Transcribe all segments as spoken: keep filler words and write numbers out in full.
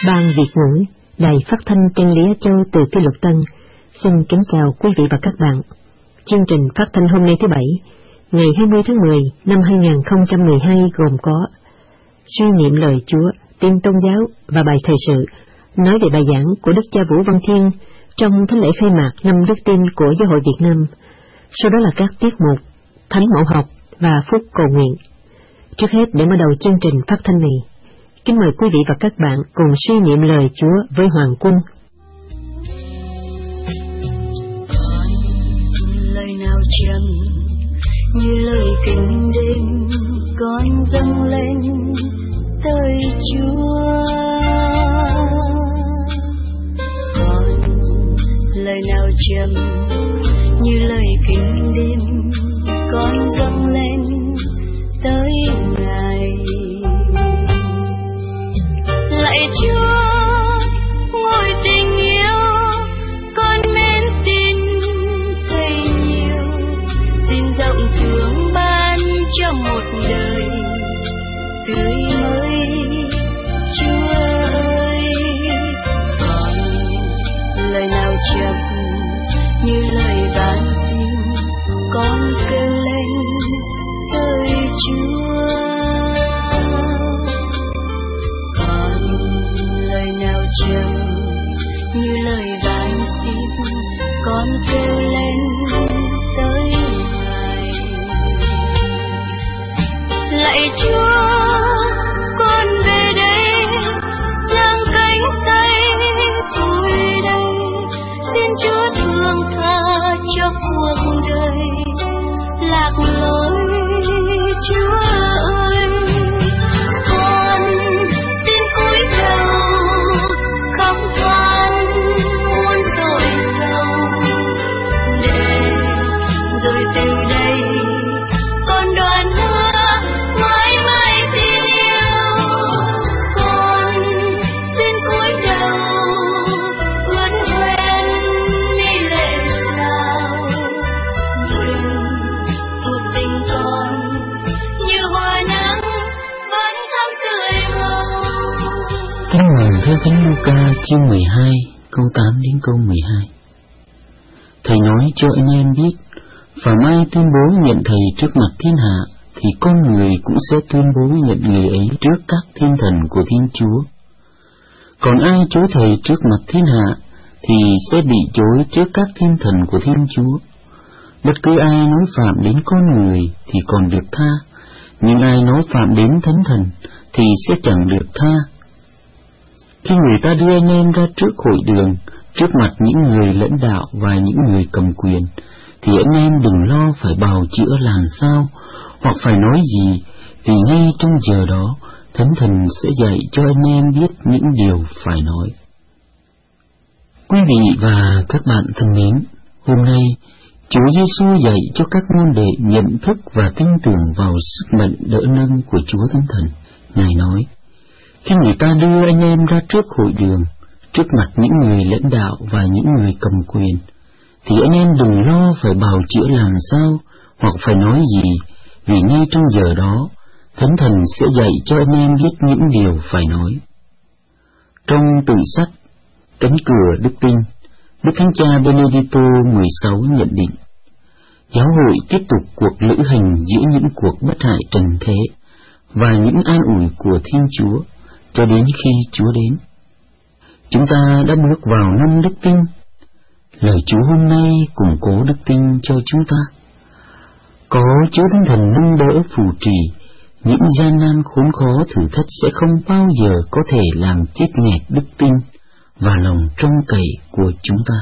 Ban Việt ngữ, Đài Phát thanh Chân lý Á Châu từ Kỷ Luật Tân, xin kính chào quý vị và các bạn. Chương trình phát thanh hôm nay thứ Bảy, ngày hai mươi tháng mười năm hai nghìn không trăm mười hai gồm có suy niệm lời Chúa, tin tôn giáo và bài thời sự, nói về bài giảng của Đức cha Vũ Văn Thiên trong thánh lễ khai mạc năm Đức Tin của Giáo hội Việt Nam. Sau đó là các tiết mục Thánh Mẫu học và phút cầu nguyện. Trước hết, để mở đầu chương trình phát thanh này, kính mời quý vị và các bạn cùng suy niệm lời Chúa với Hoàng Quân. Lời nào trầm như lời kinh đêm, con dâng lên tới Chúa. Còn lời nào trầm như lời kinh đêm, con dâng lên tới Ngài. Lạy Chúa, ngôi tình yêu, con mến tin Thầy nhiều, xin rộng thương ban cho một đời tươi mới. Chúa ơi, còn lời nào chậm như lời van xin, con kêu lên tới Chúa. Còn lời nào chậm như lời van xin, con kêu lên tới Ngài. Lạy Chúa, con về đây, giang cánh tay vui đây, xin Chúa thương tha cho cuộc đời lạc lối. Chúa ơi, con xin cúi đầu khóc than muôn tội sầu, để rồi từ đây con đoàn hứa mãi mãi tin yêu. Con xin cúi đầu ướt hoen mi lệ trào, đừng cuộc tình con như hoa nắng vẫn thắm tươi màu. Kinh mừng theo Thánh Luca chương mười hai câu tám đến câu mười hai. Thầy nói cho anh em biết, phàm ai tuyên bố nhận Thầy trước mặt thiên hạ, thì con người cũng sẽ tuyên bố nhận người ấy trước các thiên thần của Thiên Chúa. Còn ai chối Thầy trước mặt thiên hạ, thì sẽ bị chối trước các thiên thần của Thiên Chúa. Bất cứ ai nói phạm đến con người thì còn được tha, nhưng ai nói phạm đến thánh thần thì sẽ chẳng được tha. Khi người ta đưa anh em ra trước hội đường, trước mặt những người lãnh đạo và những người cầm quyền, thì anh em đừng lo phải bào chữa làm sao, hoặc phải nói gì, vì ngay trong giờ đó, Thánh Thần sẽ dạy cho anh em biết những điều phải nói. Quý vị và các bạn thân mến, hôm nay, Chúa Giêsu dạy cho các môn đệ nhận thức và tin tưởng vào sức mạnh đỡ nâng của Chúa Thánh Thần. Ngài nói, khi người ta đưa anh em ra trước hội đường, trước mặt những người lãnh đạo và những người cầm quyền, thì anh em đừng lo phải bào chữa làm sao, hoặc phải nói gì, vì ngay trong giờ đó, Thánh Thần sẽ dạy cho anh em biết những điều phải nói. Trong tự sách Cánh cửa Đức Tin, Đức Thánh Cha Benedicto mười sáu nhận định, giáo hội tiếp tục cuộc lữ hành giữa những cuộc bất hại trần thế và những an ủi của Thiên Chúa cho đến khi Chúa đến. Chúng ta đã bước vào năm Đức Tin. Lời Chúa hôm nay củng cố đức tin cho chúng ta. Có Chúa Thánh Thần nâng đỡ phù trì, những gian nan khốn khó thử thách sẽ không bao giờ có thể làm chết nghẹt đức tin và lòng trông cậy của chúng ta.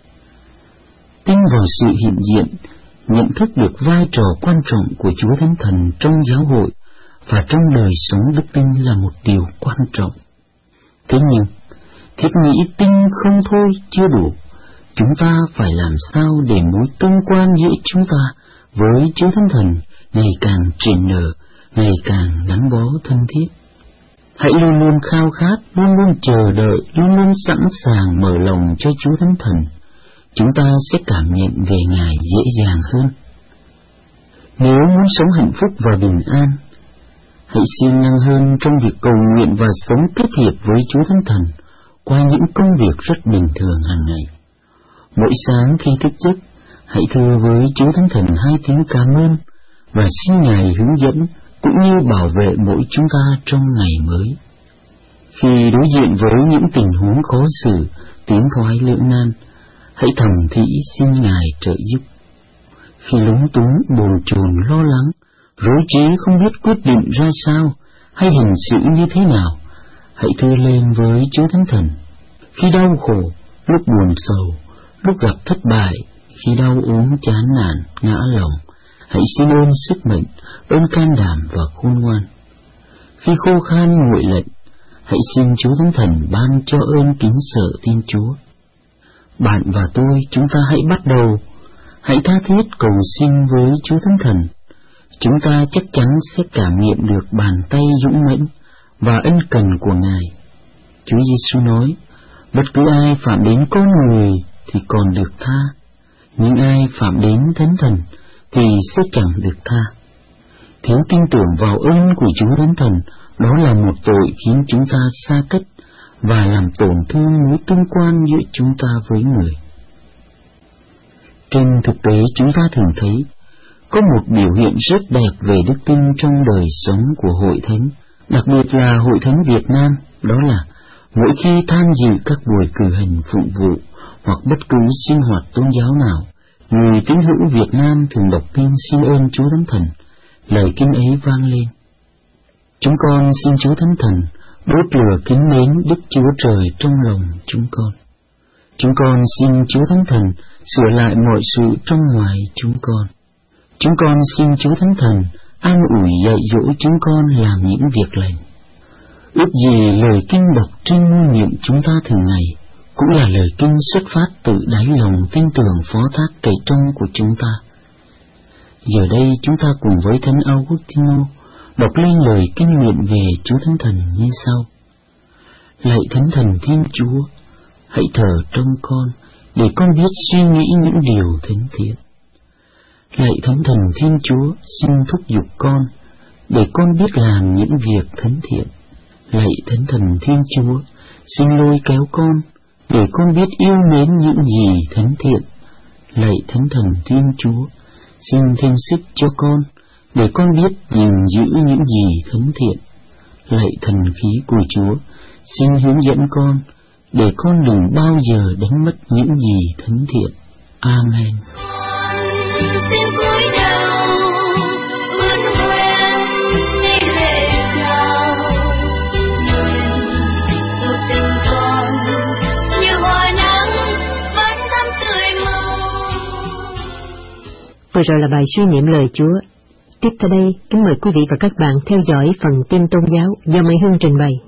Tin vào sự hiện diện, nhận thức được vai trò quan trọng của Chúa Thánh Thần trong giáo hội và trong đời sống đức tin là một điều quan trọng. Thế nhưng, thiết nghĩ tin không thôi chưa đủ. Chúng ta phải làm sao để mối tương quan giữa chúng ta với Chúa Thánh Thần ngày càng triển nở, ngày càng gắn bó thân thiết. Hãy luôn luôn khao khát, luôn luôn chờ đợi, luôn luôn sẵn sàng mở lòng cho Chúa Thánh Thần. Chúng ta sẽ cảm nhận về Ngài dễ dàng hơn. Nếu muốn sống hạnh phúc và bình an, Hãy siêng năng hơn trong việc cầu nguyện và sống kết hiệp với Chúa Thánh Thần qua những công việc rất bình thường hàng ngày. Mỗi sáng khi thức giấc, hãy thưa với Chúa Thánh Thần hai tiếng cảm ơn và xin Ngài hướng dẫn cũng như bảo vệ mỗi chúng ta trong ngày mới. Khi đối diện với những tình huống khó xử, tiến thoái lưỡng nan, hãy thầm thỉ xin Ngài trợ giúp. Khi lúng túng, bồn chồn, lo lắng, rối trí không biết quyết định ra sao hay hình xử như thế nào, hãy thưa lên với Chúa Thánh Thần. Khi đau khổ, lúc buồn sầu, lúc gặp thất bại, khi đau ốm chán nản, ngã lòng, hãy xin ơn sức mạnh, ơn can đảm và khôn ngoan. Khi khô khan nguội lạnh, hãy xin Chúa Thánh Thần ban cho ơn kính sợ Thiên Chúa. Bạn và tôi, chúng ta hãy bắt đầu, hãy tha thiết cầu xin với Chúa Thánh Thần. Chúng ta chắc chắn sẽ cảm nghiệm được bàn tay dũng mãnh và ân cần của Ngài. Chúa Giêsu nói, bất cứ ai phạm đến con người thì còn được tha, nhưng ai phạm đến Thánh Thần thì sẽ chẳng được tha. Thiếu tin tưởng vào ơn của Chúa Thánh Thần, đó là một tội khiến chúng ta xa cách và làm tổn thương mối tương quan giữa chúng ta với người. Trên thực tế chúng ta thường thấy có một biểu hiện rất đẹp về đức tin trong đời sống của Hội Thánh, đặc biệt là Hội Thánh Việt Nam, đó là mỗi khi tham dự các buổi cử hành phụng vụ hoặc bất cứ sinh hoạt tôn giáo nào, người tín hữu Việt Nam thường đọc kinh xin ơn Chúa Thánh Thần. Lời kinh ấy vang lên: chúng con xin Chúa Thánh Thần đốt lửa kính mến Đức Chúa Trời trong lòng chúng con. Chúng con xin Chúa Thánh Thần sửa lại mọi sự trong ngoài chúng con. Chúng con xin Chúa Thánh Thần an ủi dạy dỗ chúng con làm những việc lành. Ước gì lời kinh đọc trên môi miệng chúng ta thường ngày cũng là lời kinh xuất phát từ đáy lòng tin tưởng phó thác cậy trông của chúng ta. Giờ đây chúng ta cùng với Thánh Augustino đọc lên lời kinh nguyện về Chúa Thánh Thần như sau: lạy Thánh Thần Thiên Chúa, hãy thờ trong con để con biết suy nghĩ những điều thánh thiện. Lạy Thánh Thần Thiên Chúa, xin thúc giục con để con biết làm những việc thánh thiện. Lạy Thánh Thần Thiên Chúa, xin lôi kéo con để con biết yêu mến những gì thánh thiện. Lạy Thánh Thần Thiên Chúa, xin thêm sức cho con để con biết gìn giữ những gì thánh thiện. Lạy Thần Khí của Chúa, xin hướng dẫn con để con đừng bao giờ đánh mất những gì thánh thiện. Amen. Xin cúi đầu ươn nguyện như lễ chào, nguyện cuộc tình con như hoa nắng vẫn thắm tươi màu. Vừa rồi là bài suy niệm lời Chúa. Tiếp theo đây, kính mời quý vị và các bạn theo dõi phần tin tôn giáo do Mai Hương trình bày.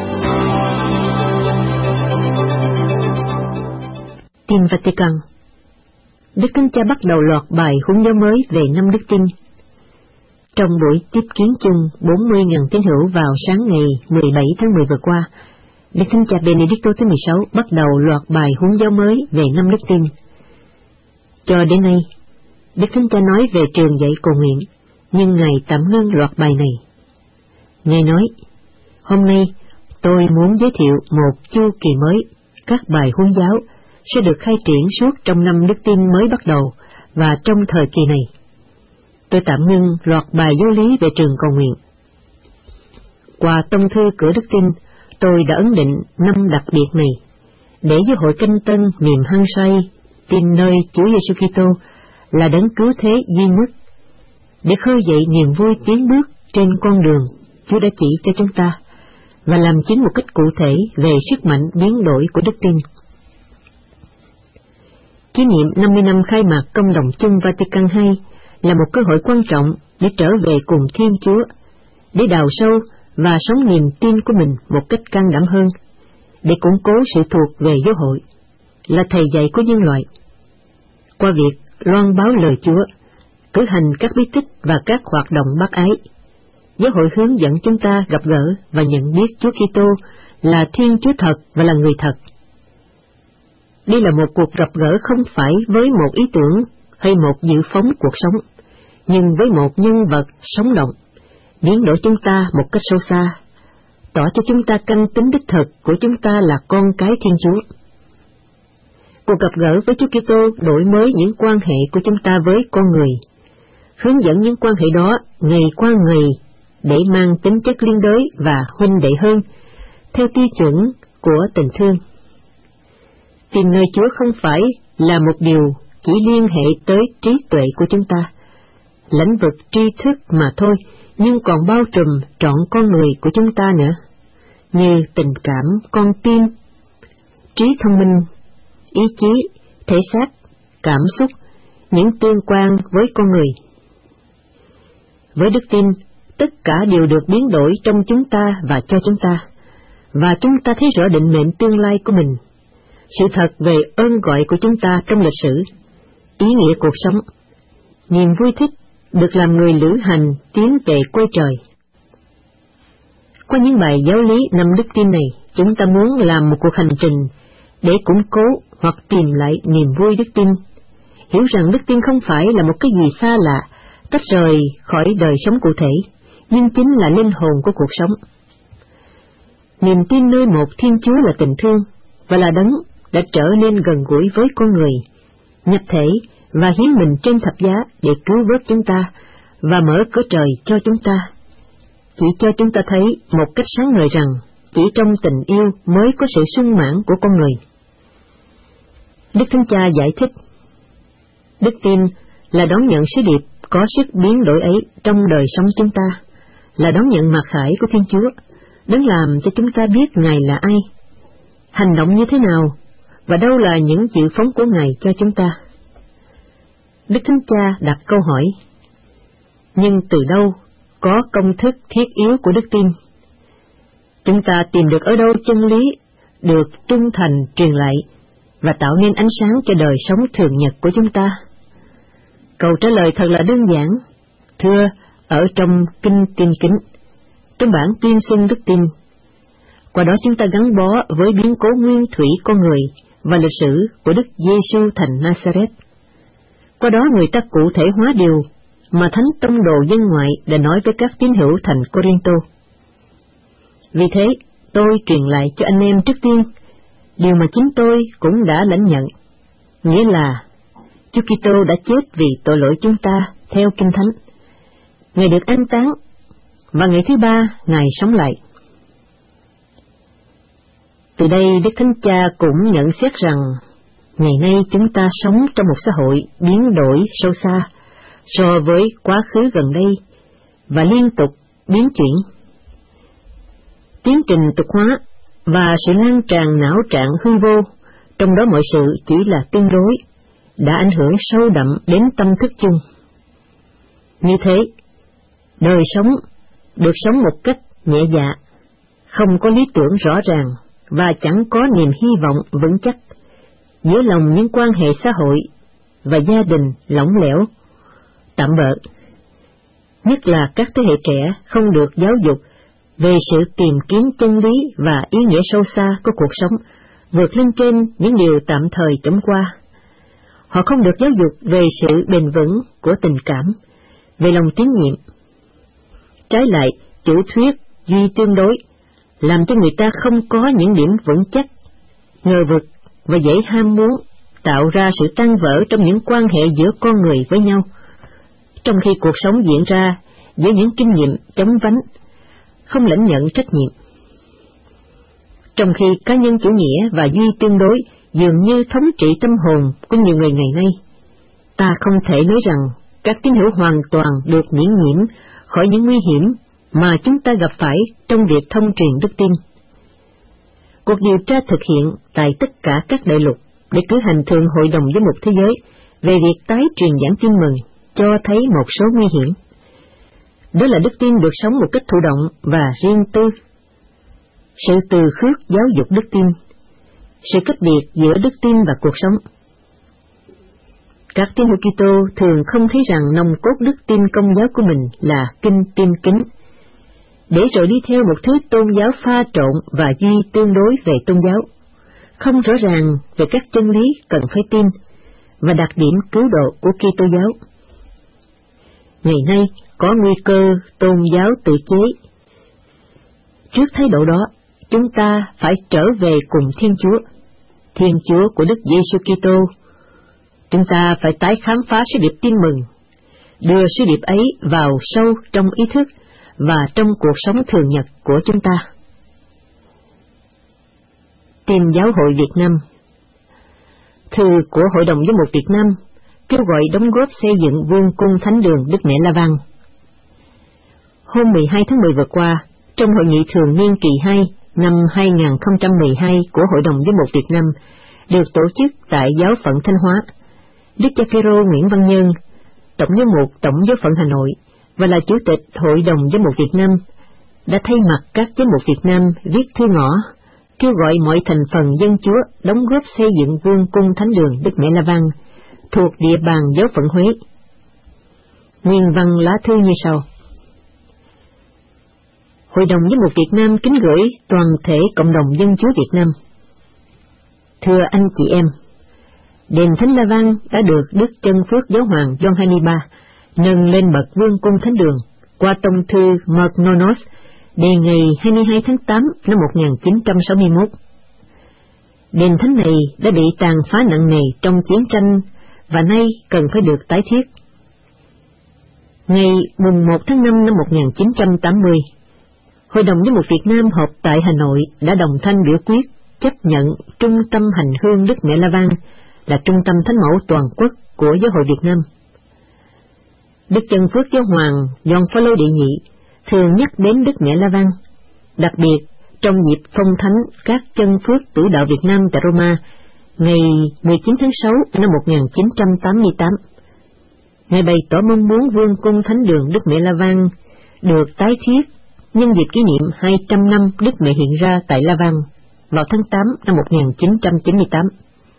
Tin Vatican. Đức Thánh Cha bắt đầu loạt bài huấn giáo mới về năm đức tin. Trong buổi tiếp kiến chung bốn mươi nghìn tín hữu vào sáng ngày mười bảy tháng mười vừa qua, Đức Thánh Cha Benedicto thứ mười sáu bắt đầu loạt bài huấn giáo mới về năm đức tin. Cho đến nay, Đức Thánh Cha nói về trường dạy cầu nguyện, nhưng Ngài tạm ngưng loạt bài này. Ngài nói, hôm nay tôi muốn giới thiệu một chu kỳ mới, các bài huấn giáo sẽ được khai triển suốt trong năm đức tin mới bắt đầu và trong thời kỳ này. Tôi tạm ngưng loạt bài giáo lý về trường cầu nguyện. Qua tông thư cửa đức tin, tôi đã ấn định năm đặc biệt này, để giáo hội Canh Tân niềm hăng say, tin nơi Chúa Giêsu Kitô là đấng cứu thế duy nhất, để khơi dậy niềm vui tiến bước trên con đường Chúa đã chỉ cho chúng ta, và làm chứng một cách cụ thể về sức mạnh biến đổi của đức tin. Kỷ niệm năm mươi năm khai mạc Công đồng chung Vatican hai là một cơ hội quan trọng để trở về cùng Thiên Chúa, để đào sâu và sống niềm tin của mình một cách can đảm hơn, để củng cố sự thuộc về giáo hội, là thầy dạy của nhân loại. Qua việc loan báo lời Chúa, cử hành các bí tích và các hoạt động bác ái, giáo hội hướng dẫn chúng ta gặp gỡ và nhận biết Chúa Kitô là Thiên Chúa thật và là người thật. Đây là một cuộc gặp gỡ không phải với một ý tưởng hay một dự phóng cuộc sống, nhưng với một nhân vật sống động, biến đổi chúng ta một cách sâu xa, tỏ cho chúng ta căn tính đích thực của chúng ta là con cái Thiên Chúa. Cuộc gặp gỡ với Chúa Kitô đổi mới những quan hệ của chúng ta với con người, hướng dẫn những quan hệ đó ngày qua ngày để mang tính chất liên đới và huynh đệ hơn, theo tiêu chuẩn của tình thương. Tìm nơi Chúa không phải là một điều chỉ liên hệ tới trí tuệ của chúng ta, lĩnh vực tri thức mà thôi, nhưng còn bao trùm trọn con người của chúng ta nữa, như tình cảm, con tim, trí thông minh, ý chí, thể xác, cảm xúc, những tương quan với con người. Với đức tin, tất cả đều được biến đổi trong chúng ta và cho chúng ta, và chúng ta thấy rõ định mệnh tương lai của mình, sự thật về ơn gọi của chúng ta trong lịch sử, ý nghĩa cuộc sống, niềm vui thích được làm người lữ hành tiến về quê trời. Qua những bài giáo lý năm đức tin này, chúng ta muốn làm một cuộc hành trình để củng cố hoặc tìm lại niềm vui đức tin, hiểu rằng đức tin không phải là một cái gì xa lạ, tách rời khỏi đời sống cụ thể, nhưng chính là linh hồn của cuộc sống. Niềm tin nơi một Thiên Chúa là tình thương, và là đấng đã trở nên gần gũi với con người, nhập thể và hiến mình trên thập giá để cứu vớt chúng ta và mở cửa trời cho chúng ta, chỉ cho chúng ta thấy một cách sáng ngời rằng chỉ trong tình yêu mới có sự sung mãn của con người. Đức Thánh Cha giải thích, đức tin là đón nhận sứ điệp có sức biến đổi ấy trong đời sống chúng ta, là đón nhận mặc khải của Thiên Chúa, đấng làm cho chúng ta biết Ngài là ai, hành động như thế nào, và đâu là những dự phóng của Ngài cho chúng ta. Đức Thánh Cha đặt câu hỏi, nhưng từ đâu có công thức thiết yếu của đức tin? Chúng ta tìm được ở đâu chân lý được trung thành truyền lại và tạo nên ánh sáng cho đời sống thường nhật của chúng ta? Câu trả lời thật là đơn giản, thưa, ở trong Kinh Tiên Kính, trong bản tuyên xưng đức tin. Qua đó chúng ta gắn bó với biến cố nguyên thủy con người và lịch sử của Đức Giêsu thành Nazareth. Qua đó người ta cụ thể hóa điều mà Thánh Tông Đồ dân ngoại đã nói với các tín hữu thành Corinto. Vì thế, tôi truyền lại cho anh em trước tiên điều mà chính tôi cũng đã lãnh nhận, nghĩa là Chúa Kitô đã chết vì tội lỗi chúng ta theo Kinh Thánh. Ngài được an táng, và ngày thứ ba Ngài sống lại. Từ đây Đức Thánh Cha cũng nhận xét rằng ngày nay chúng ta sống trong một xã hội biến đổi sâu xa so với quá khứ gần đây và liên tục biến chuyển. Tiến trình tục hóa và sự lan tràn não trạng hư vô, trong đó mọi sự chỉ là tương đối, đã ảnh hưởng sâu đậm đến tâm thức chung. Như thế, đời sống được sống một cách nhẹ dạ, không có lý tưởng rõ ràng và chẳng có niềm hy vọng vững chắc. Giữa lòng những quan hệ xã hội và gia đình lỏng lẻo, tạm bợ. Nhất là các thế hệ trẻ không được giáo dục về sự tìm kiếm chân lý và ý nghĩa sâu xa của cuộc sống, vượt lên trên những điều tạm thời chấm qua. Họ không được giáo dục về sự bền vững của tình cảm, về lòng tín nhiệm. Trái lại, chủ thuyết duy tương đối làm cho người ta không có những điểm vững chắc, ngờ vực và dễ ham muốn, tạo ra sự tan vỡ trong những quan hệ giữa con người với nhau, trong khi cuộc sống diễn ra giữa những kinh nghiệm chóng vánh, không lãnh nhận trách nhiệm. Trong khi cá nhân chủ nghĩa và duy tương đối dường như thống trị tâm hồn của nhiều người ngày nay, ta không thể nói rằng các tín hữu hoàn toàn được miễn nhiễm khỏi những nguy hiểm mà chúng ta gặp phải trong việc thông truyền đức tin. Cuộc điều tra thực hiện tại tất cả các đại lục để cử hành thường hội đồng giám mục thế giới về việc tái truyền giảng tin mừng cho thấy một số nguy hiểm. Đó là đức tin được sống một cách thụ động và riêng tư, sự từ khước giáo dục đức tin, sự cách biệt giữa đức tin và cuộc sống. Các tín hữu Kitô thường không thấy rằng nòng cốt đức tin công giáo của mình là Kinh Tiên Kính, để rồi đi theo một thứ tôn giáo pha trộn và duy tương đối về tôn giáo, không rõ ràng về các chân lý cần phải tin và đặc điểm cứu độ của Kitô giáo. Ngày nay, có nguy cơ tôn giáo tự chế. Trước thái độ đó, chúng ta phải trở về cùng Thiên Chúa, Thiên Chúa của Đức Giêsu Kitô. Chúng ta phải tái khám phá sứ điệp tin mừng, đưa sứ điệp ấy vào sâu trong ý thức và trong cuộc sống thường nhật của chúng ta. Tin Giáo hội Việt Nam. Thư của Hội đồng Giám mục Việt Nam kêu gọi đóng góp xây dựng Vương cung Thánh đường Đức Mẹ La Vang. Hôm mười hai tháng mười vừa qua, trong hội nghị thường niên kỳ hai năm hai nghìn không trăm mười hai của Hội đồng Giám mục Việt Nam được tổ chức tại Giáo phận Thanh Hóa, Đức cha Phêrô Nguyễn Văn Nhân, Tổng giám mục Tổng giáo phận Hà Nội và là Chủ tịch Hội đồng Giám mục Việt Nam, đã thay mặt các giám mục Việt Nam viết thư ngỏ kêu gọi mọi thành phần dân Chúa đóng góp xây dựng Vương cung Thánh đường Đức Mẹ La Vang thuộc địa bàn Giáo phận Huế. Nguyên văn lá thư như sau: Hội đồng Giám mục Việt Nam kính gửi toàn thể cộng đồng dân Chúa Việt Nam. Thưa anh chị em, đền Thánh La Vang đã được Đức Chân Phước Giáo hoàng Gioan hai mươi ba nâng lên bậc Vương cung Thánh đường qua tông thư Magnonos đề ngày hai mươi hai tháng tám năm một nghìn chín trăm sáu mươi mốt. Đền thánh này đã bị tàn phá nặng nề trong chiến tranh và nay cần phải được tái thiết. Ngày mùng một tháng năm năm một nghìn chín trăm tám mươi, Hội đồng Giám mục Việt Nam họp tại Hà Nội đã đồng thanh biểu quyết chấp nhận Trung tâm Hành hương Đức Mẹ La Vang là trung tâm thánh mẫu toàn quốc của Giáo hội Việt Nam. Đức Chân Phước Giáo hoàng Gioan Phaolô đệ nhị thường nhắc đến Đức Mẹ La Vang, đặc biệt trong dịp phong thánh các chân phước tử đạo Việt Nam tại Roma ngày mười chín tháng sáu năm một nghìn chín trăm tám mươi tám. Ngài bày tỏ mong muốn Vương cung Thánh đường Đức Mẹ La Vang được tái thiết nhân dịp kỷ niệm hai trăm năm Đức Mẹ hiện ra tại La Vang vào tháng tám năm một nghìn chín trăm chín mươi tám.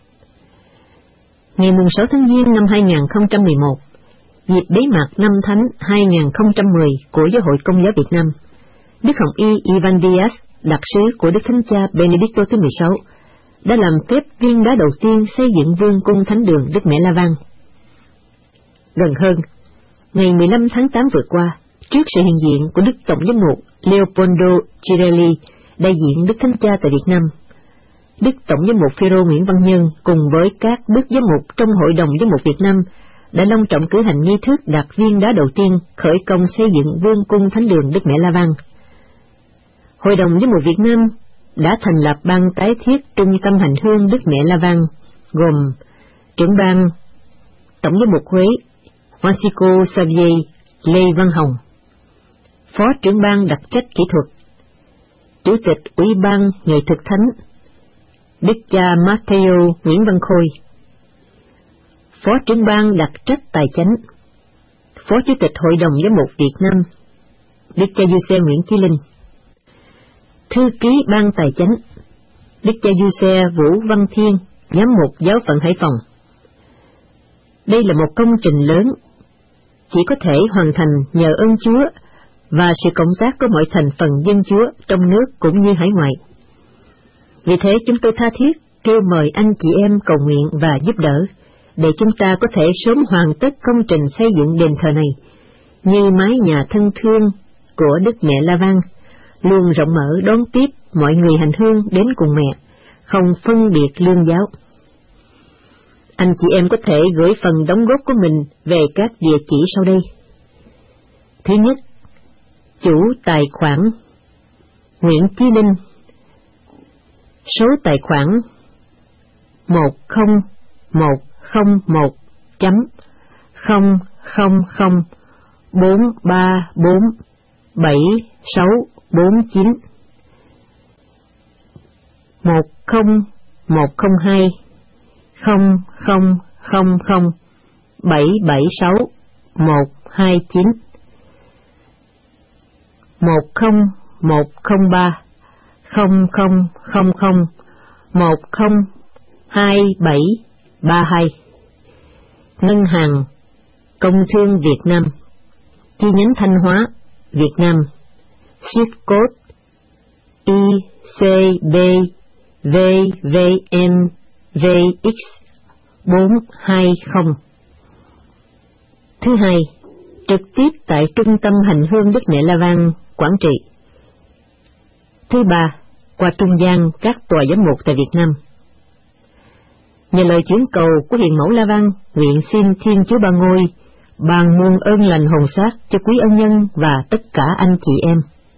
Ngày mùng sáu tháng Giêng năm hai nghìn không trăm mười một, dịp bế mạc năm Thánh hai nghìn không trăm mười của Giáo hội Công giáo Việt Nam, Đức Hồng Y Ivan Diaz, đặc sứ của Đức Thánh Cha Benedicto thứ mười sáu, đã làm phép viên đá đầu tiên xây dựng Vương cung Thánh đường Đức Mẹ La Vang. Gần hơn, ngày mười lăm tháng tám vừa qua, trước sự hiện diện của Đức Tổng giám mục Leopoldo Girelli, đại diện Đức Thánh Cha tại Việt Nam, Đức Tổng giám mục Phêrô Nguyễn Văn Nhân cùng với các đức giám mục trong Hội đồng Giám mục Việt Nam đã long trọng cử hành nghi thức đặt viên đá đầu tiên khởi công xây dựng Vương cung Thánh đường Đức Mẹ La Vang. Hội đồng Giám mục Việt Nam đã thành lập ban tái thiết Trung tâm Hành hương Đức Mẹ La Vang, gồm trưởng ban Tổng giám mục Huế Francisco Xavier Lê Văn Hồng, phó trưởng ban đặc trách kỹ thuật, chủ tịch Ủy ban Nghệ thực Thánh Đức cha Matthew Nguyễn Văn Khôi, phó trưởng ban đặc trách tài chánh, phó chủ tịch Hội đồng Giám mục Việt Nam Đức cha Giuse Nguyễn Chí Linh, thư ký ban tài chánh Đức cha Giuse Vũ Văn Thiên, giám mục Giáo phận Hải Phòng. Đây là một công trình lớn, chỉ có thể hoàn thành nhờ ơn Chúa và sự cộng tác của mọi thành phần dân Chúa trong nước cũng như hải ngoại. Vì thế chúng tôi tha thiết kêu mời anh chị em cầu nguyện và giúp đỡ, để chúng ta có thể sớm hoàn tất công trình xây dựng đền thờ này, như mái nhà thân thương của Đức Mẹ La Vang, luôn rộng mở đón tiếp mọi người hành hương đến cùng mẹ, không phân biệt lương giáo. Anh chị em có thể gửi phần đóng góp của mình về các địa chỉ sau đây. Thứ nhất, chủ tài khoản Nguyễn Chí Linh, số tài khoản một không một không một chấm không không không bốn ba bốn bảy sáu bốn chín, một không một không hai không không không không bảy bảy sáu một hai chín, một không một không ba không không không không một không hai bảy ba hai. Ngân hàng Công thương Việt Nam, chi nhánh Thanh Hóa, Việt Nam, Swift code I C B V V N V X bốn hai không. Thứ hai, trực tiếp tại Trung tâm Hành hương Đức Mẹ La Vang, Quảng Trị. Thứ ba, qua trung gian các tòa giám mục tại Việt Nam. Nhờ lời chuyển cầu của Hiền Mẫu La Vang, nguyện xin Thiên Chúa Ba Ngôi ban muôn ơn lành hồn xác cho quý ân nhân và tất cả anh chị em.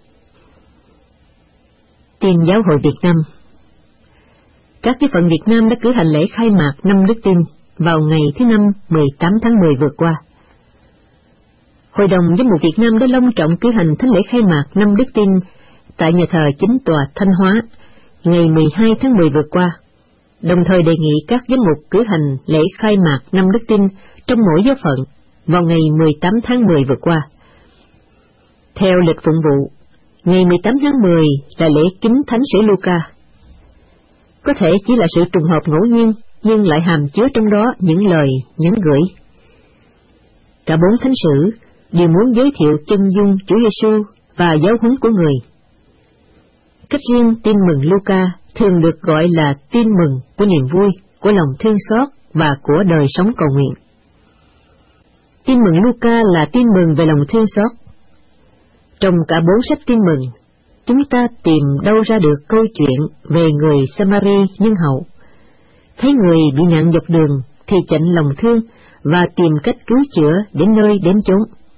Tin Giáo hội Việt Nam. Các giáo phận Việt Nam đã cử hành lễ khai mạc năm Đức Tin vào ngày thứ Năm mười tám tháng mười vừa qua. Hội đồng Giám mục Việt Nam đã long trọng cử hành thánh lễ khai mạc năm Đức Tin tại nhà thờ Chính tòa Thanh Hóa ngày mười hai tháng mười vừa qua, đồng thời đề nghị các giám mục cử hành lễ khai mạc năm Đức Tin trong mỗi giáo phận vào ngày mười tám tháng mười vừa qua. Theo lịch phụng vụ, ngày mười tám tháng mười là lễ kính Thánh sử Luca. Có thể chỉ là sự trùng hợp ngẫu nhiên, nhưng lại hàm chứa trong đó những lời nhắn gửi. Cả bốn thánh sử đều muốn giới thiệu chân dung Chúa Giêsu và giáo huấn của người. Cách riêng, tin mừng Luca thường được gọi là tin mừng của niềm vui, của lòng thương xót và của đời sống cầu nguyện. Tin mừng Luca là tin mừng về lòng thương xót. Trong cả bốn sách tin mừng, chúng ta tìm đâu ra được câu chuyện về người Samari nhân hậu, thấy người bị nạn dọc đường thì chạnh lòng thương và tìm cách cứu chữa đến nơi đến chốn.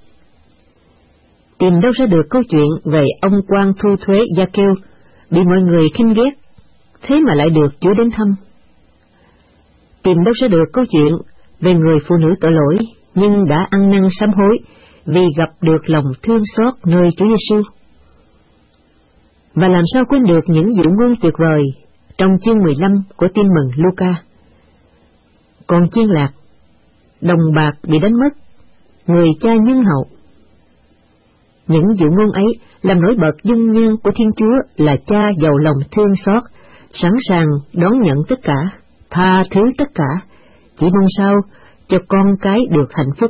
Tìm đâu ra được câu chuyện về ông quan thu thuế Gia-kêu bị mọi người khinh ghét, thế mà lại được Chúa đến thăm. Tìm đâu ra được câu chuyện về người phụ nữ tội lỗi nhưng đã ăn năn sám hối vì gặp được lòng thương xót nơi Chúa Giêsu. Và làm sao quên được những dụ ngôn tuyệt vời trong chương mười lăm của tin mừng Luca. Còn chiên lạc, đồng bạc bị đánh mất, người cha nhân hậu. Những dụ ngôn ấy làm nổi bật dung nhan của Thiên Chúa là cha giàu lòng thương xót, sẵn sàng đón nhận tất cả, tha thứ tất cả, chỉ mong sao cho con cái được hạnh phúc.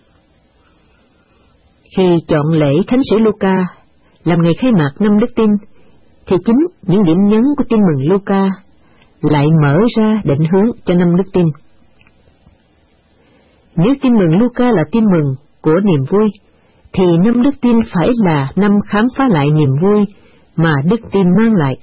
Khi chọn lễ Thánh sử Luca làm ngày khai mạc năm Đức Tin, thì chính những điểm nhấn của tin mừng Luca lại mở ra định hướng cho năm Đức Tin. Nếu tin mừng Luca là tin mừng của niềm vui, thì năm Đức Tin phải là năm khám phá lại niềm vui mà Đức Tin mang lại.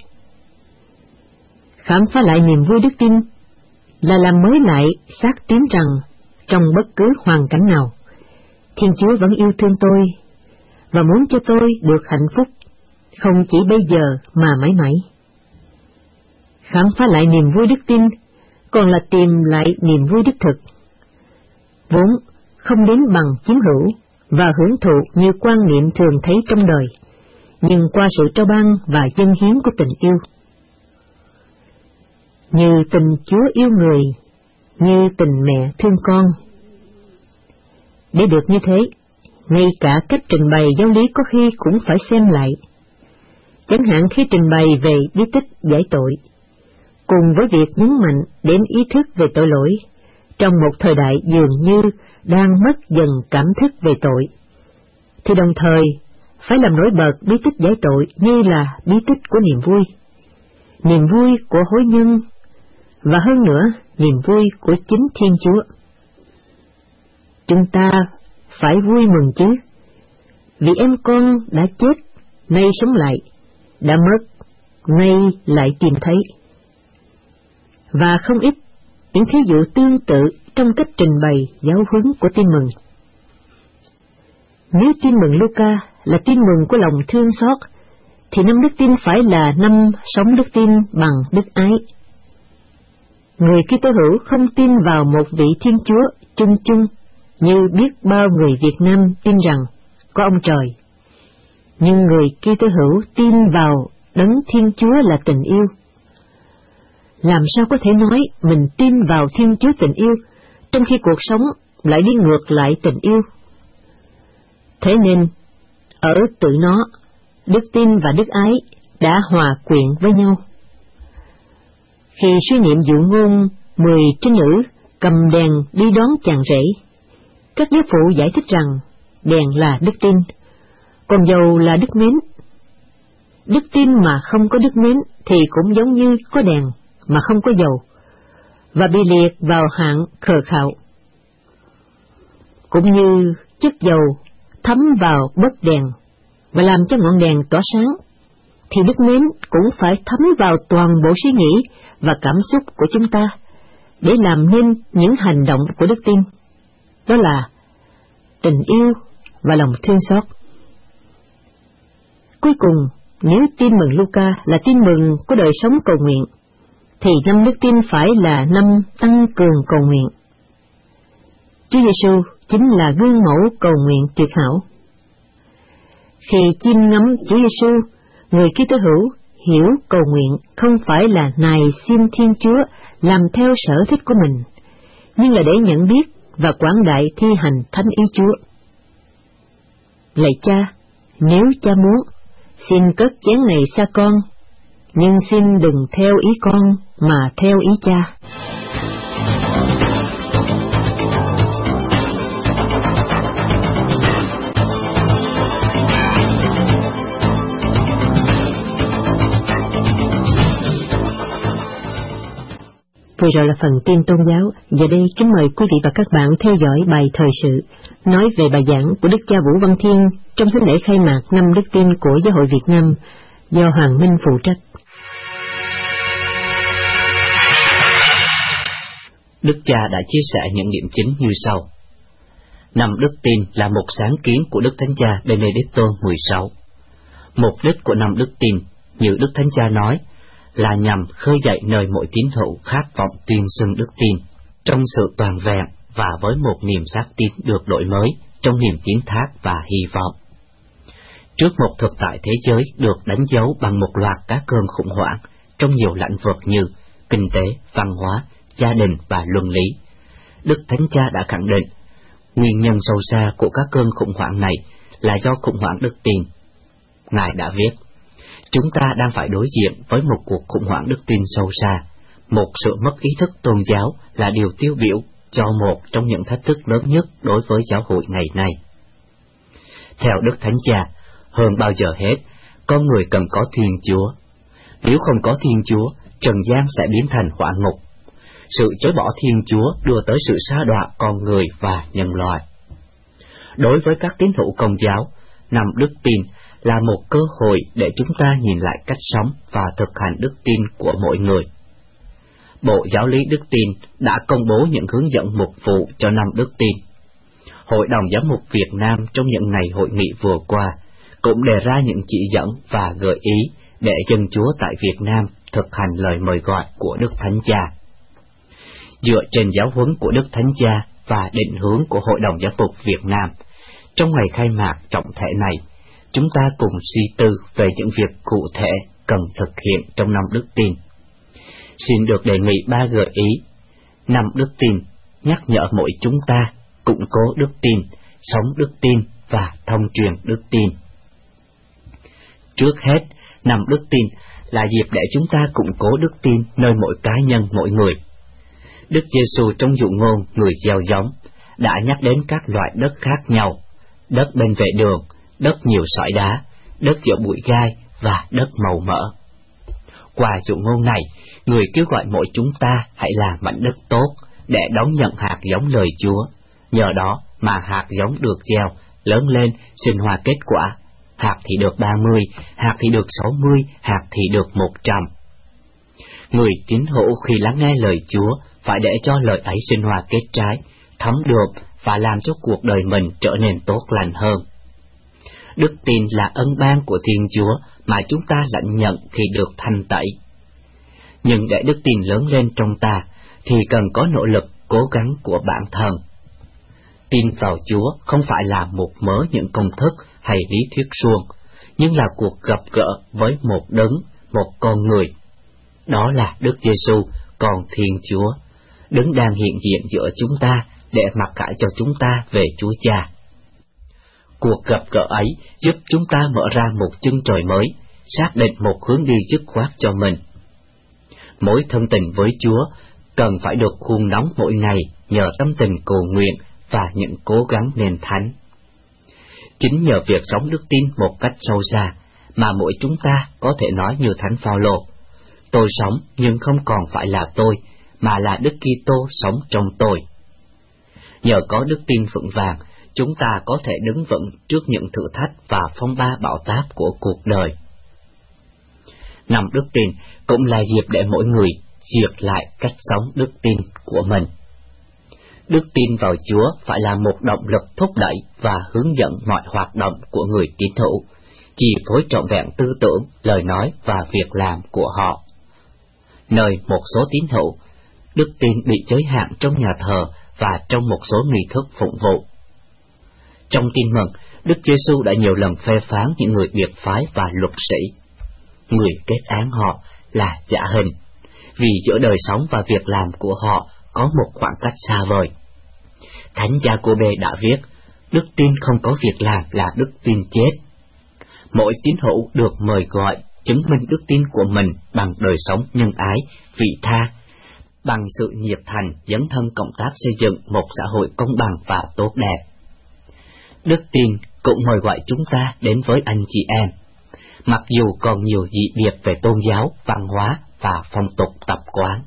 Khám phá lại niềm vui Đức Tin là làm mới lại xác tín rằng trong bất cứ hoàn cảnh nào, Thiên Chúa vẫn yêu thương tôi và muốn cho tôi được hạnh phúc, không chỉ bây giờ mà mãi mãi. Khám phá lại niềm vui đức tin còn là tìm lại niềm vui đích thực, vốn không đến bằng chiếm hữu và hưởng thụ như quan niệm thường thấy trong đời, nhưng qua sự trao ban và dâng hiến của tình yêu. Như tình Chúa yêu người, như tình mẹ thương con. Để được như thế, ngay cả cách trình bày giáo lý có khi cũng phải xem lại. Chẳng hạn khi trình bày về bí tích giải tội, cùng với việc nhấn mạnh đến ý thức về tội lỗi, trong một thời đại dường như đang mất dần cảm thức về tội, thì đồng thời phải làm nổi bật bí tích giải tội như là bí tích của niềm vui, niềm vui của hối nhân, và hơn nữa niềm vui của chính Thiên Chúa. Chúng ta phải vui mừng chứ, vì em con đã chết, nay sống lại, đã mất, nay lại tìm thấy. Và không ít những thí dụ tương tự trong cách trình bày giáo huấn của tin mừng. Nếu tin mừng Luca là tin mừng của lòng thương xót, thì năm đức tin phải là năm sống đức tin bằng đức ái. Người Kitô hữu không tin vào một vị Thiên Chúa chung chung như biết bao người Việt Nam tin rằng có ông trời, nhưng người Kitô hữu tin vào đấng Thiên Chúa là tình yêu. Làm sao có thể nói mình tin vào Thiên Chúa tình yêu, trong khi cuộc sống lại đi ngược lại tình yêu? Thế nên, ở tự nó, đức tin và đức ái đã hòa quyện với nhau. Khi suy niệm dụ ngôn mười trinh nữ cầm đèn đi đón chàng rể, các giáo phụ giải thích rằng đèn là đức tin, còn dầu là đức mến. Đức tin mà không có đức mến thì cũng giống như có đèn mà không có dầu, và bị liệt vào hạng khờ khạo. Cũng như chất dầu thấm vào bấc đèn và làm cho ngọn đèn tỏa sáng, thì đức mến cũng phải thấm vào toàn bộ suy nghĩ và cảm xúc của chúng ta để làm nên những hành động của đức tin. Đó là tình yêu và lòng thương xót. Cuối cùng, nếu tin mừng Luca là tin mừng của đời sống cầu nguyện, thì năm đức tin phải là năm tăng cường cầu nguyện. Chúa Giêsu chính là gương mẫu cầu nguyện tuyệt hảo. Khi chiêm ngắm Chúa Giêsu, người Kitô hữu hiểu cầu nguyện không phải là nài xin Thiên Chúa làm theo sở thích của mình, nhưng là để nhận biết và quảng đại thi hành thánh ý Chúa. Lạy Cha, nếu Cha muốn, xin cất chén này xa con, nhưng xin đừng theo ý con mà theo ý Cha. Vừa rồi là phần tin tôn giáo. Giờ đây kính mời quý vị và các bạn theo dõi bài thời sự nói về bài giảng của Đức cha Vũ Văn Thiên trong thánh lễ khai mạc năm đức tin của Giáo hội Việt Nam do Hoàng Minh phụ trách. Đức cha đã chia sẻ những điểm chính như sau. Năm đức tin là một sáng kiến của Đức Thánh Cha Benedicto mười sáu. Mục đích của năm đức tin, như Đức Thánh Cha nói, là nhằm khơi dậy nơi mỗi tín hữu khát vọng tuyên xưng đức tin trong sự toàn vẹn và với một niềm xác tín được đổi mới trong niềm tín thác và hy vọng. Trước một thực tại thế giới được đánh dấu bằng một loạt các cơn khủng hoảng trong nhiều lĩnh vực như kinh tế, văn hóa, gia đình và luân lý, Đức Thánh Cha đã khẳng định nguyên nhân sâu xa của các cơn khủng hoảng này là do khủng hoảng đức tin. Ngài đã viết, chúng ta đang phải đối diện với một cuộc khủng hoảng đức tin sâu xa. Một sự mất ý thức tôn giáo là điều tiêu biểu cho một trong những thách thức lớn nhất đối với giáo hội ngày nay. Theo Đức Thánh Cha, hơn bao giờ hết, con người cần có Thiên Chúa. Nếu không có Thiên Chúa, trần gian sẽ biến thành hỏa ngục. Sự chối bỏ Thiên Chúa đưa tới sự sa đọa con người và nhân loại. Đối với các tín hữu Công giáo, năm đức tin là một cơ hội để chúng ta nhìn lại cách sống và thực hành đức tin của mỗi người. Bộ Giáo lý Đức tin đã công bố những hướng dẫn mục vụ cho năm đức tin. Hội đồng Giám mục Việt Nam trong những ngày hội nghị vừa qua cũng đề ra những chỉ dẫn và gợi ý để dân Chúa tại Việt Nam thực hành lời mời gọi của Đức Thánh Cha. Dựa trên giáo huấn của Đức Thánh Cha và định hướng của Hội đồng Giám mục Việt Nam, trong ngày khai mạc trọng thể này, chúng ta cùng suy tư về những việc cụ thể cần thực hiện trong năm đức tin. Xin được đề nghị ba gợi ý. Năm đức tin nhắc nhở mỗi chúng ta củng cố đức tin, sống đức tin và thông truyền đức tin. Trước hết, năm đức tin là dịp để chúng ta củng cố đức tin nơi mỗi cá nhân mỗi người. Đức Giêsu trong dụ ngôn người gieo giống đã nhắc đến các loại đất khác nhau: đất bên vệ đường, đất nhiều sỏi đá, đất giữa bụi gai và đất màu mỡ. Qua dụ ngôn này, người kêu gọi mỗi chúng ta hãy làm mảnh đất tốt để đón nhận hạt giống lời Chúa. Nhờ đó mà hạt giống được gieo lớn lên, sinh hoa kết quả. Hạt thì được ba mươi, hạt thì được sáu mươi, hạt thì được một trăm. Người tín hữu khi lắng nghe lời Chúa phải để cho lời ấy sinh hoa kết trái, thấm được và làm cho cuộc đời mình trở nên tốt lành hơn. Đức tin là ân ban của Thiên Chúa mà chúng ta lãnh nhận khi được thanh tẩy. Nhưng để đức tin lớn lên trong ta, thì cần có nỗ lực, cố gắng của bản thân. Tin vào Chúa không phải là một mớ những công thức hay lý thuyết suông, nhưng là cuộc gặp gỡ với một đấng, một con người. Đó là Đức Giêsu, con Thiên Chúa, đấng đang hiện diện giữa chúng ta để mặc khải cho chúng ta về Chúa Cha. Cuộc gặp gỡ ấy giúp chúng ta mở ra một chân trời mới, xác định một hướng đi dứt khoát cho mình. Mỗi thân tình với Chúa cần phải được khuôn nóng mỗi ngày nhờ tâm tình cầu nguyện và những cố gắng nền thánh. Chính nhờ việc sống đức tin một cách sâu xa mà mỗi chúng ta có thể nói như Thánh Phaolô: tôi sống nhưng không còn phải là tôi, mà là Đức Kitô sống trong tôi. Nhờ có đức tin vững vàng, chúng ta có thể đứng vững trước những thử thách và phong ba bão táp của cuộc đời. Năm đức tin cũng là dịp để mỗi người duyệt lại cách sống đức tin của mình. Đức tin vào Chúa phải là một động lực thúc đẩy và hướng dẫn mọi hoạt động của người tín hữu, chi phối trọn vẹn tư tưởng, lời nói và việc làm của họ. Nơi một số tín hữu, đức tin bị giới hạn trong nhà thờ và trong một số nghi thức phụng vụ. Trong Tin Mừng, Đức Giêsu đã nhiều lần phê phán những người biệt phái và luật sĩ. Người kết án họ là giả hình, vì giữa đời sống và việc làm của họ có một khoảng cách xa vời. Thánh Gia-cô-bê đã viết, đức tin không có việc làm là đức tin chết. Mỗi tín hữu được mời gọi chứng minh đức tin của mình bằng đời sống nhân ái, vị tha, bằng sự nhiệt thành dấn thân cộng tác xây dựng một xã hội công bằng và tốt đẹp. Đức tin cũng mời gọi chúng ta đến với anh chị em, mặc dù còn nhiều dị biệt về tôn giáo, văn hóa và phong tục tập quán.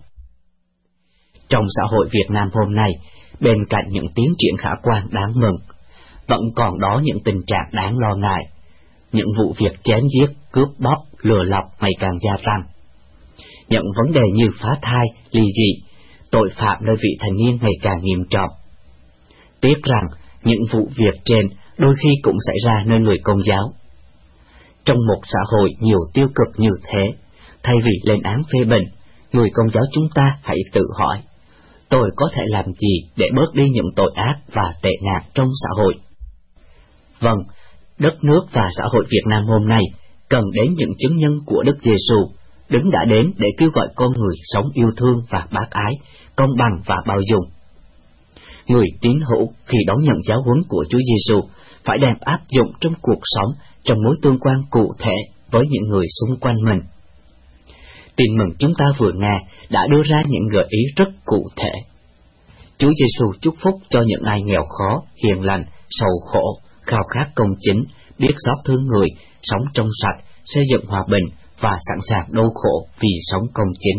Trong xã hội Việt Nam hôm nay, bên cạnh những tiến triển khả quan đáng mừng, vẫn còn đó những tình trạng đáng lo ngại. Những vụ việc chém giết, cướp bóc, lừa lọc ngày càng gia tăng. Những vấn đề như phá thai, ly dị, tội phạm nơi vị thành niên ngày càng nghiêm trọng. Tiếc rằng, những vụ việc trên đôi khi cũng xảy ra nơi người Công giáo. Trong một xã hội nhiều tiêu cực như thế, thay vì lên án phê bình, người Công giáo chúng ta hãy tự hỏi, tôi có thể làm gì để bớt đi những tội ác và tệ nạn trong xã hội? Vâng, đất nước và xã hội Việt Nam hôm nay cần đến những chứng nhân của Đức Giêsu, đứng đã đến để kêu gọi con người sống yêu thương và bác ái, công bằng và bao dung. Người tín hữu khi đón nhận giáo huấn của Chúa Giêsu phải đem áp dụng trong cuộc sống, trong mối tương quan cụ thể với những người xung quanh mình. Tin mừng chúng ta vừa nghe đã đưa ra những gợi ý rất cụ thể. Chúa Giêsu chúc phúc cho những ai nghèo khó, hiền lành, sầu khổ, khao khát công chính, biết xót thương người, sống trong sạch, xây dựng hòa bình và sẵn sàng đau khổ vì sống công chính.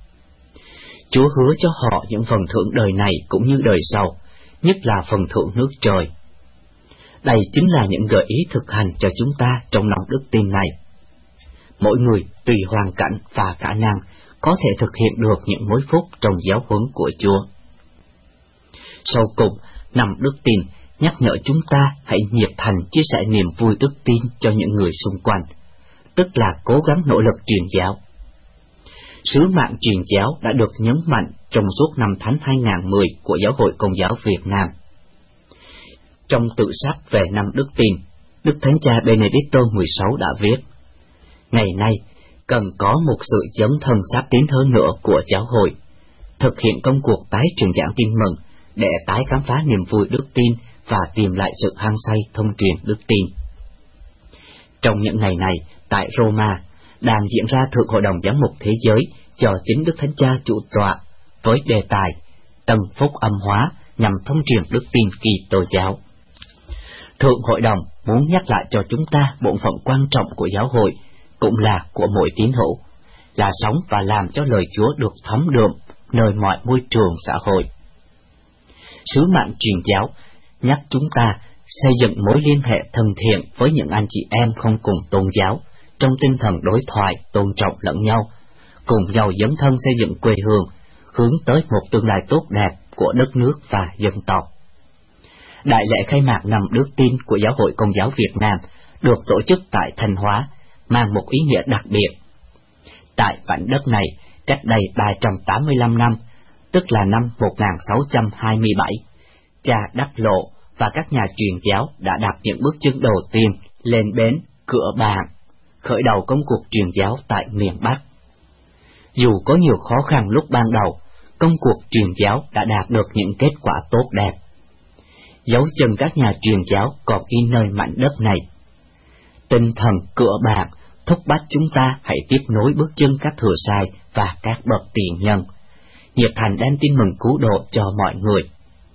Chúa hứa cho họ những phần thưởng đời này cũng như đời sau, nhất là phần thưởng nước trời. Đây chính là những gợi ý thực hành cho chúng ta trong lòng đức tin này. Mỗi người tùy hoàn cảnh và khả năng có thể thực hiện được những mối phúc trong giáo huấn của Chúa. Sau cùng, năm đức tin nhắc nhở chúng ta hãy nhiệt thành chia sẻ niềm vui đức tin cho những người xung quanh, tức là cố gắng nỗ lực truyền giáo. Sứ mạng truyền giáo đã được nhấn mạnh trong suốt năm Thánh hai không một không của Giáo hội Công giáo Việt Nam. Trong tự sách về năm đức tin, Đức Thánh Cha Benedicto mười sáu đã viết, ngày nay cần có một sự dấn thân sắp tiến hơn nữa của giáo hội, thực hiện công cuộc tái truyền giảng tin mừng để tái khám phá niềm vui đức tin và tìm lại sự hăng say thông truyền đức tin. Trong những ngày này, tại Roma, đang diễn ra Thượng Hội đồng Giám mục Thế giới do chính Đức Thánh Cha chủ tọa với đề tài Tân Phúc Âm Hóa nhằm thông truyền đức tin Kitô giáo. Thượng Hội đồng muốn nhắc lại cho chúng ta bổn phận quan trọng của giáo hội, cũng là của mỗi tín hữu, là sống và làm cho lời Chúa được thấm đượm nơi mọi môi trường xã hội. Sứ mạng truyền giáo nhắc chúng ta xây dựng mối liên hệ thân thiện với những anh chị em không cùng tôn giáo, trong tinh thần đối thoại, tôn trọng lẫn nhau, cùng nhau dấn thân xây dựng quê hương, hướng tới một tương lai tốt đẹp của đất nước và dân tộc. Đại lễ khai mạc năm đức tin của Giáo hội Công giáo Việt Nam được tổ chức tại Thanh Hóa, mang một ý nghĩa đặc biệt. Tại mảnh đất này, cách đây ba trăm tám mươi lăm năm, tức là năm một nghìn sáu trăm hai mươi bảy, cha Đắc Lộ và các nhà truyền giáo đã đặt những bước chân đầu tiên lên bến Cửa Bàng, khởi đầu công cuộc truyền giáo tại miền Bắc. Dù có nhiều khó khăn lúc ban đầu, công cuộc truyền giáo đã đạt được những kết quả tốt đẹp. Dấu chân các nhà truyền giáo còn in nơi mảnh đất này. Tinh thần Cửa Bàng thúc bách chúng ta hãy tiếp nối bước chân các thừa sai và các bậc tiền nhân, nhiệt thành đem tin mừng cứu độ cho mọi người.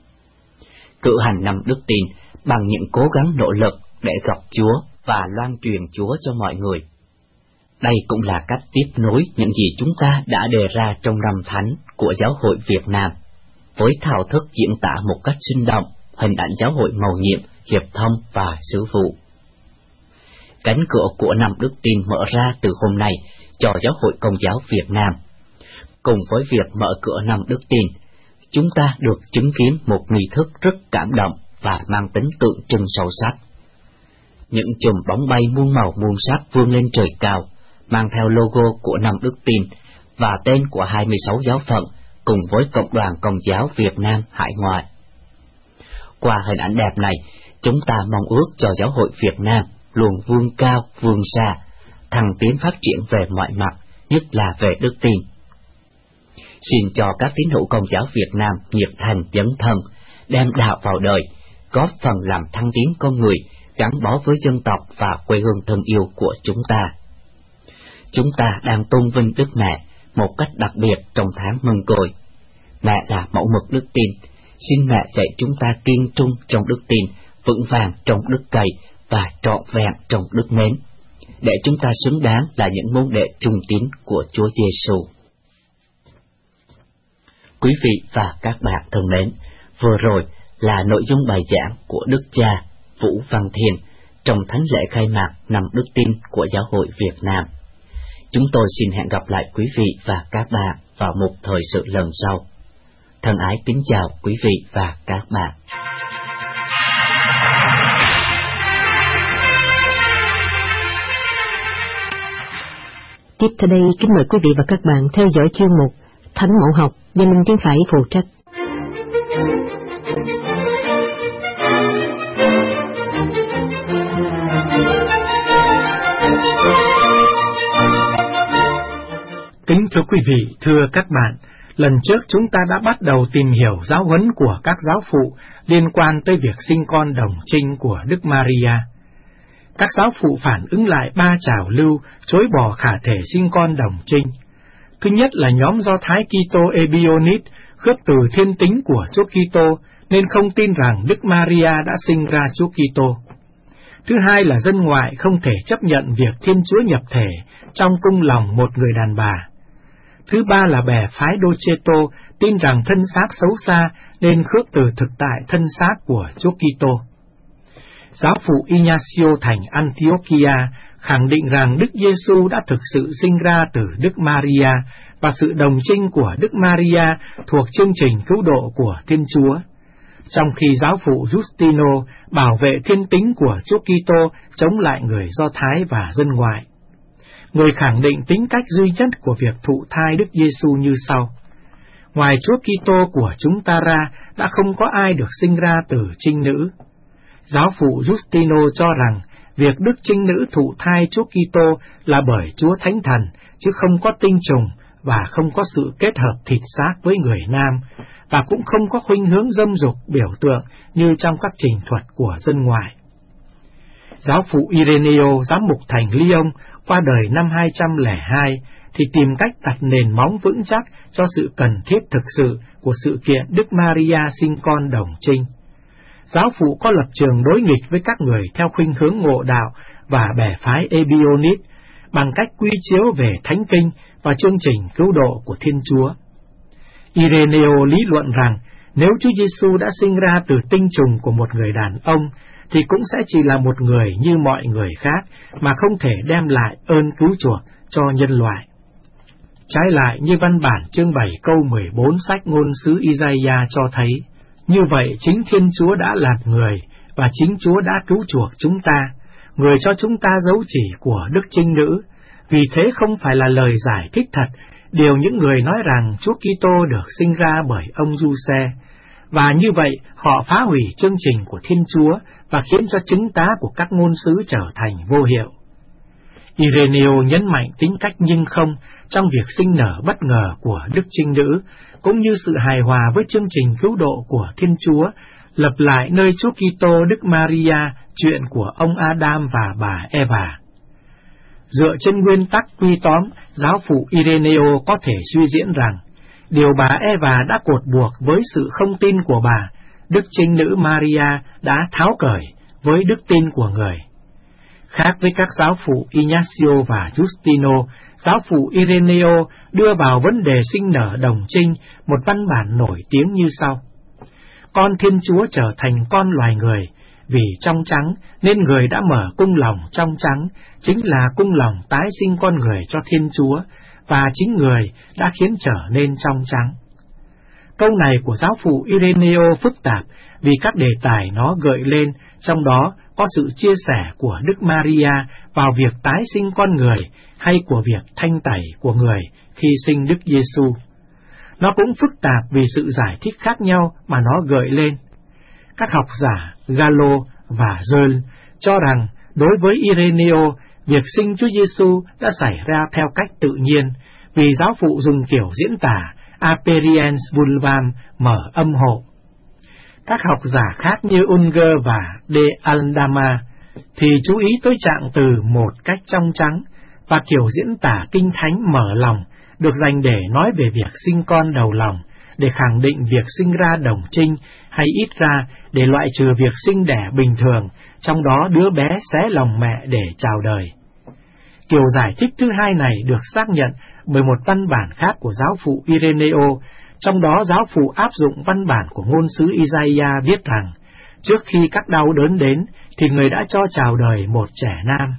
Cử hành năm đức tin bằng những cố gắng nỗ lực để gặp Chúa và loan truyền Chúa cho mọi người. Đây cũng là cách tiếp nối những gì chúng ta đã đề ra trong năm thánh của Giáo hội Việt Nam, với thao thức diễn tả một cách sinh động, hình ảnh giáo hội mầu nhiệm, hiệp thông và sứ vụ. Cánh cửa của năm đức tin mở ra từ hôm nay cho giáo hội Công giáo Việt Nam. Cùng với việc mở cửa năm đức tin, chúng ta được chứng kiến một nghi thức rất cảm động và mang tính tượng trưng sâu sắc. Những chùm bóng bay muôn màu muôn sắc vươn lên trời cao, mang theo logo của năm đức tin và tên của hai mươi sáu giáo phận cùng với Cộng đoàn Công giáo Việt Nam hải ngoại. Qua hình ảnh đẹp này, chúng ta mong ước cho giáo hội Việt Nam luôn vươn cao, vươn xa, thăng tiến phát triển về mọi mặt, nhất là về đức tin. Xin cho các tín hữu Công giáo Việt Nam nhiệt thành dấn thân, đem đạo vào đời, góp phần làm thăng tiến con người, gắn bó với dân tộc và quê hương thân yêu của chúng ta. Chúng ta đang tôn vinh Đức Mẹ một cách đặc biệt trong tháng Mừng Côi. Mẹ là mẫu mực đức tin. Xin mẹ dạy chúng ta kiên trung trong đức tin, vững vàng trong đức cậy và trọn vẹn trong đức mến, để chúng ta xứng đáng là những môn đệ trung tín của Chúa Giêsu. Quý vị và các bạn thân mến, vừa rồi là nội dung bài giảng của Đức cha Vũ Văn Thiên trong thánh lễ khai mạc năm đức tin của Giáo hội Việt Nam. Chúng tôi xin hẹn gặp lại quý vị và các bạn vào một thời sự lần sau. Thân ái kính chào quý vị và các bạn. Tiếp theo đây, kính mời quý vị và các bạn theo dõi chuyên mục Thánh Mẫu Học do Minh Tiến Khải phụ trách. Kính thưa quý vị, thưa các bạn, lần trước chúng ta đã bắt đầu tìm hiểu giáo huấn của các giáo phụ liên quan tới việc sinh con đồng trinh của Đức Maria. Các giáo phụ phản ứng lại ba trào lưu chối bỏ khả thể sinh con đồng trinh. Thứ nhất là nhóm Do Thái Kitô Ebionit khước từ thiên tính của Chúa Kitô nên không tin rằng Đức Maria đã sinh ra Chúa Kitô. Thứ hai là dân ngoại không thể chấp nhận việc Thiên Chúa nhập thể trong cung lòng một người đàn bà. Thứ ba là bè phái Doceto tin rằng thân xác xấu xa nên khước từ thực tại thân xác của Chúa Kitô. Giáo phụ Ignacio thành Antiochia khẳng định rằng Đức Giêsu đã thực sự sinh ra từ Đức Maria và sự đồng trinh của Đức Maria thuộc chương trình cứu độ của Thiên Chúa. Trong khi giáo phụ Justino bảo vệ thiên tính của Chúa Kitô chống lại người Do Thái và dân ngoại. Người khẳng định tính cách duy nhất của việc thụ thai Đức Giêsu như sau: ngoài Chúa Kitô của chúng ta ra, đã không có ai được sinh ra từ trinh nữ. Giáo phụ Justino cho rằng việc Đức Trinh Nữ thụ thai Chúa Kitô là bởi Chúa Thánh Thần, chứ không có tinh trùng và không có sự kết hợp thịt xác với người nam, và cũng không có khuynh hướng dâm dục biểu tượng như trong các trình thuật của dân ngoại. Giáo phụ Ireneo, giám mục thành Lyon, qua đời năm hai trăm lẻ hai, thì tìm cách đặt nền móng vững chắc cho sự cần thiết thực sự của sự kiện Đức Maria sinh con đồng trinh. Giáo phụ có lập trường đối nghịch với các người theo khuynh hướng ngộ đạo và bè phái Ebionit bằng cách quy chiếu về Thánh Kinh và chương trình cứu độ của Thiên Chúa. Ireneo lý luận rằng nếu Chúa Giêsu đã sinh ra từ tinh trùng của một người đàn ông, thì cũng sẽ chỉ là một người như mọi người khác mà không thể đem lại ơn cứu chuộc cho nhân loại. Trái lại, như văn bản chương bảy câu mười bốn sách ngôn sứ Isaiah cho thấy, như vậy chính Thiên Chúa đã làm người, và chính Chúa đã cứu chuộc chúng ta, người cho chúng ta dấu chỉ của Đức Trinh Nữ. Vì thế không phải là lời giải thích thật điều những người nói rằng Chúa Kitô được sinh ra bởi ông Giuse, và như vậy họ phá hủy chương trình của Thiên Chúa và khiến cho chứng tá của các ngôn sứ trở thành vô hiệu. Ireneo nhấn mạnh tính cách nhưng không trong việc sinh nở bất ngờ của Đức Trinh Nữ, cũng như sự hài hòa với chương trình cứu độ của Thiên Chúa, lập lại nơi Chúa Kitô Đức Maria chuyện của ông Adam và bà Eva. Dựa trên nguyên tắc quy tóm, giáo phụ Ireneo có thể suy diễn rằng điều bà Eva đã cột buộc với sự không tin của bà, Đức Trinh Nữ Maria đã tháo cởi với đức tin của người. Khác với các giáo phụ Ignacio và Justino, giáo phụ Ireneo đưa vào vấn đề sinh nở đồng trinh một văn bản nổi tiếng như sau: con Thiên Chúa trở thành con loài người, vì trong trắng nên người đã mở cung lòng trong trắng, chính là cung lòng tái sinh con người cho Thiên Chúa, và chính người đã khiến trở nên trong trắng. Câu này của giáo phụ Ireneo phức tạp vì các đề tài nó gợi lên, trong đó có sự chia sẻ của Đức Maria vào việc tái sinh con người hay của việc thanh tẩy của người khi sinh Đức Giêsu. Nó cũng phức tạp vì sự giải thích khác nhau mà nó gợi lên. Các học giả Gallo và Joel cho rằng đối với Ireneo, việc sinh Chúa Giêsu đã xảy ra theo cách tự nhiên, vì giáo phụ dùng kiểu diễn tả aperiens vulvam, mở âm hộ. Các học giả khác như Unger và De Aldama thì chú ý tới trạng từ một cách trong trắng, và kiểu diễn tả kinh thánh mở lòng được dành để nói về việc sinh con đầu lòng, để khẳng định việc sinh ra đồng trinh, hay ít ra để loại trừ việc sinh đẻ bình thường, trong đó đứa bé xé lòng mẹ để chào đời. Kiểu giải thích thứ hai này được xác nhận bởi một văn bản khác của giáo phụ Ireneo, trong đó giáo phụ áp dụng văn bản của ngôn sứ Isaiah viết rằng, trước khi các đau đớn đến, thì người đã cho chào đời một trẻ nam.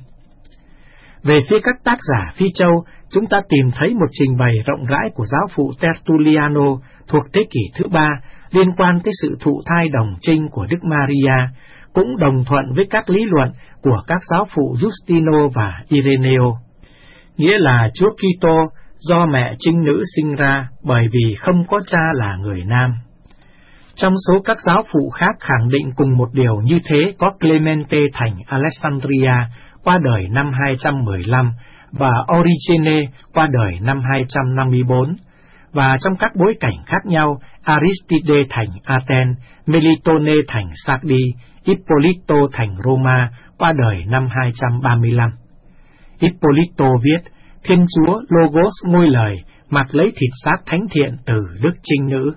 Về phía các tác giả Phi Châu, chúng ta tìm thấy một trình bày rộng rãi của giáo phụ Tertulliano thuộc thế kỷ thứ ba liên quan tới sự thụ thai đồng trinh của Đức Maria, cũng đồng thuận với các lý luận của các giáo phụ Justino và Ireneo. Nghĩa là Chúa Kitô do mẹ trinh nữ sinh ra bởi vì không có cha là người nam. Trong số các giáo phụ khác khẳng định cùng một điều như thế có Clemente thành Alexandria qua đời năm hai trăm mười lăm và Origene qua đời năm hai trăm năm mươi bốn, và trong các bối cảnh khác nhau, Aristide thành Athens, Melitone thành Sardi, Hippolito thành Roma qua đời năm hai trăm ba mươi lăm. Hippolito viết, Thiên Chúa Logos ngôi lời mặc lấy thịt xác thánh thiện từ Đức Trinh Nữ.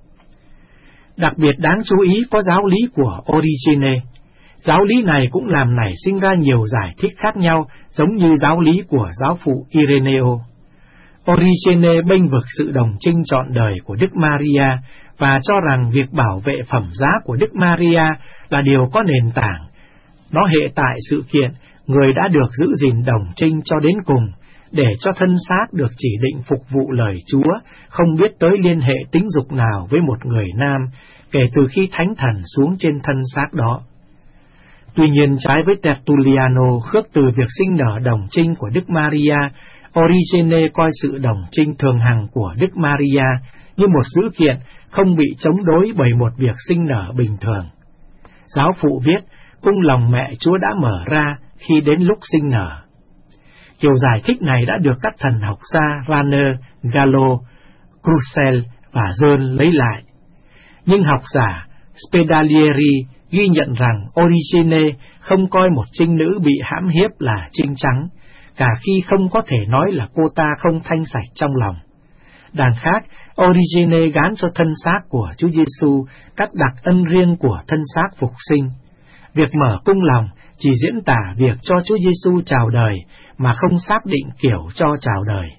Đặc biệt đáng chú ý có giáo lý của Origene. Giáo lý này cũng làm nảy sinh ra nhiều giải thích khác nhau, giống như giáo lý của giáo phụ Ireneo. Origene bênh vực sự đồng trinh trọn đời của Đức Maria và cho rằng việc bảo vệ phẩm giá của Đức Maria là điều có nền tảng. Nó hệ tại sự kiện người đã được giữ gìn đồng trinh cho đến cùng, để cho thân xác được chỉ định phục vụ lời Chúa, không biết tới liên hệ tính dục nào với một người nam, kể từ khi thánh thần xuống trên thân xác đó. Tuy nhiên, trái với Tertulliano khước từ việc sinh nở đồng trinh của Đức Maria, Origene coi sự đồng trinh thường hằng của Đức Maria như một dữ kiện không bị chống đối bởi một việc sinh nở bình thường. Giáo phụ viết, cung lòng mẹ Chúa đã mở ra khi đến lúc sinh nở. Kiểu giải thích này đã được các thần học gia Ranner, Gallo, Crucel và Joel lấy lại. Nhưng học giả Spedalieri ghi nhận rằng Origene không coi một trinh nữ bị hãm hiếp là trinh trắng, cả khi không có thể nói là cô ta không thanh sạch trong lòng. Đằng khác, Origene gán cho thân xác của Chúa Giêsu các đặc ân riêng của thân xác phục sinh. Việc mở cung lòng chỉ diễn tả việc cho Chúa Giêsu chào đời, mà không xác định kiểu cho chào đời.